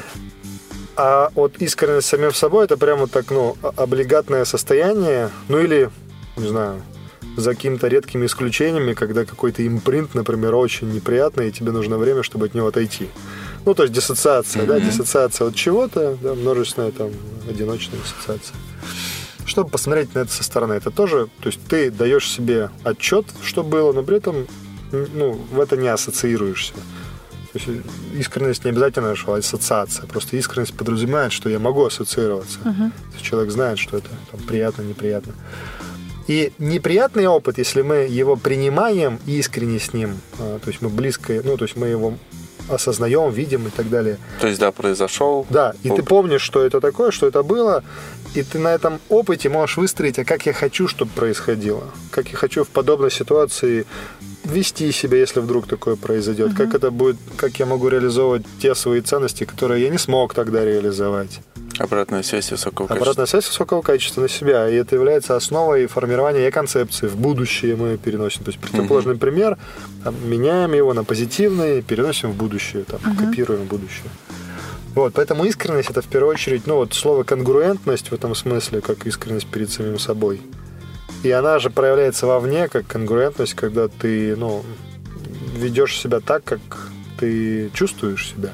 А вот искренность с самим собой – это прямо так, облигатное состояние, или, не знаю, за какими-то редкими исключениями, когда какой-то импринт, например, очень неприятный, и тебе нужно время, чтобы от него отойти. То есть диссоциация, диссоциация от чего-то, множественная, одиночная диссоциация. Чтобы посмотреть на это со стороны, это тоже, то есть ты даешь себе отчет, что было, но при этом, в это не ассоциируешься. То есть искренность не обязательно, что ассоциация, просто искренность подразумевает, что я могу ассоциироваться. То есть человек знает, что это приятно, неприятно. И неприятный опыт, если мы его принимаем искренне с ним, то есть мы близко, то есть мы его осознаем, видим и так далее. То есть, произошел. Да, и ты помнишь, что это такое, что это было, и ты на этом опыте можешь выстроить, а как я хочу, чтобы происходило, как я хочу в подобной ситуации вести себя, если вдруг такое произойдет, как это будет, как я могу реализовывать те свои ценности, которые я не смог тогда реализовать. Обратная связь высокого качества. Обратная связь высокого качества на себя. И это является основой формирования концепции. В будущее мы переносим. То есть противоположный пример, меняем его на позитивный, переносим в будущее, копируем в будущее. Вот, поэтому искренность – это в первую очередь, слово конгруентность в этом смысле, как искренность перед самим собой. И она же проявляется вовне, как конгруентность, когда ты, ведешь себя так, как ты чувствуешь себя.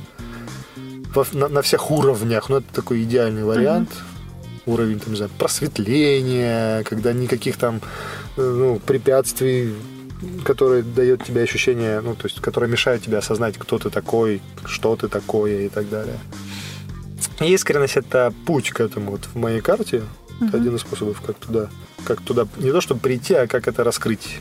На всех уровнях. Это такой идеальный вариант. Уровень, не знаю, просветления, когда никаких препятствий, которые дают тебе ощущение, то есть, которые мешают тебе осознать, кто ты такой, что ты такое и так далее. И искренность – это путь к этому. В моей карте это один из способов, как туда не то чтобы прийти, а как это раскрыть.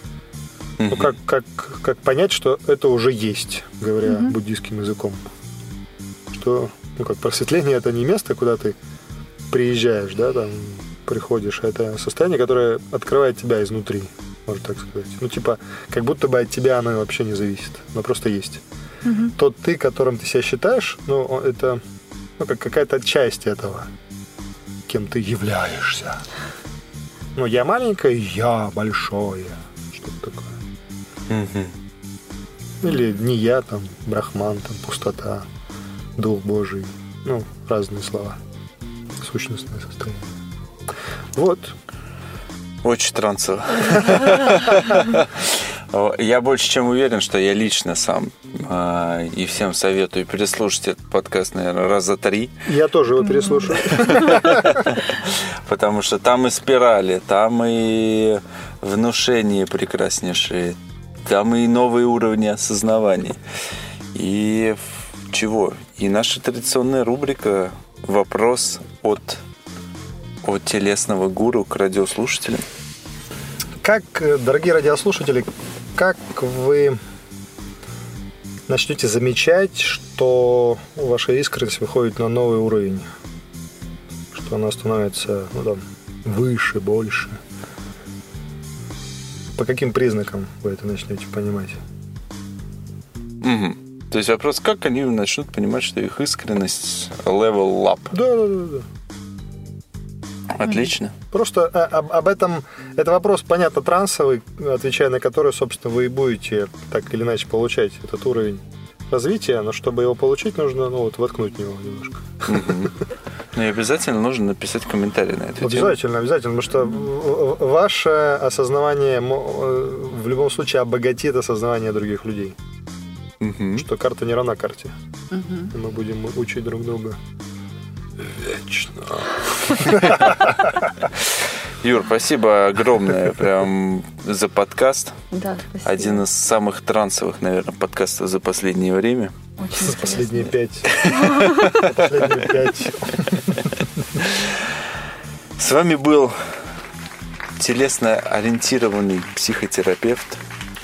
Как понять, что это уже есть, говоря буддийским языком. Что, как просветление – это не место, куда ты приезжаешь, приходишь, а это состояние, которое открывает тебя изнутри, можно так сказать. Как будто бы от тебя оно вообще не зависит, оно просто есть. Тот ты, которым ты себя считаешь, это как какая-то часть этого, кем ты являешься. Я маленькое, я большое, что-то такое. Или не я, брахман, пустота. Дух Божий. Разные слова. Сущностное состояние. Вот. Очень трансово. Я больше чем уверен, что я лично сам и всем советую переслушать этот подкаст, наверное, раза 3. Я тоже его переслушаю. Потому что там и спирали, там и внушения прекраснейшие, там и новые уровни осознавания. И чего? И наша традиционная рубрика «Вопрос от телесного гуру к радиослушателям». Как, дорогие радиослушатели, как вы начнете замечать, что ваша искренность выходит на новый уровень? Что она становится выше, больше? По каким признакам вы это начнете понимать? То есть вопрос, как они начнут понимать, что их искренность level up? Да. Отлично. Просто об этом, это вопрос, понятно, трансовый, отвечая на который, собственно, вы и будете так или иначе получать этот уровень развития, но чтобы его получить, нужно воткнуть в него немножко. И обязательно нужно написать комментарий на эту тему. Обязательно, потому что ваше осознавание в любом случае обогатит осознавание других людей. Что карта не равна карте. И мы будем учить друг друга Вечно. Юр, спасибо огромное прям за подкаст. Да, спасибо. Один из самых трансовых, наверное, подкастов за последнее время. Очень за последние 5. С вами был телесно-ориентированный психотерапевт.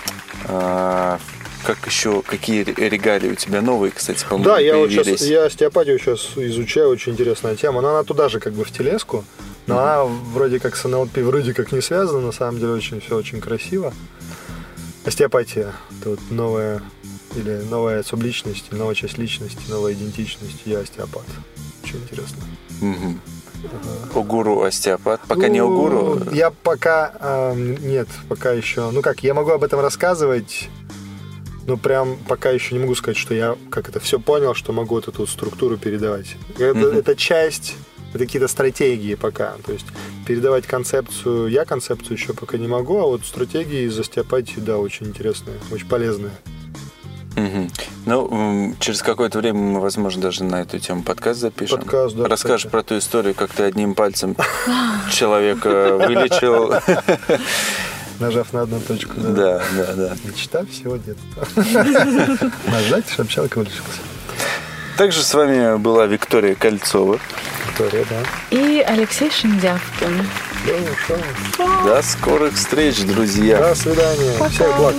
Как еще, какие регалии у тебя новые, кстати, по-моему, да, появились? я остеопатию сейчас изучаю, очень интересная тема, но она туда же как бы в телеску, но она вроде как с НЛП вроде как не связана, на самом деле все очень красиво. Остеопатия – это вот новая субличность, новая часть личности, новая идентичность. Я остеопат. Очень интересно. Огуру остеопат? Пока не огуру? Я пока... нет, пока еще... я могу об этом рассказывать, но прям пока еще не могу сказать, что я все понял, что могу вот эту структуру передавать. Это часть, это какие-то стратегии пока. То есть передавать концепцию еще пока не могу, а вот стратегии из остеопатии, да, очень интересные, очень полезные. Ну, через какое-то время мы, возможно, даже на эту тему подкаст запишем. Подкаст, да. Расскажешь про ту историю, как ты одним пальцем человека вылечил. Нажав на одну точку. Да. Мечта всего детства. Нажать, чтобы человек вылечился. Также с вами была Виктория Кольцова. Виктория, да. И Алексей Шиндявкин. До скорых встреч, друзья. До свидания. Пока. Всех благ.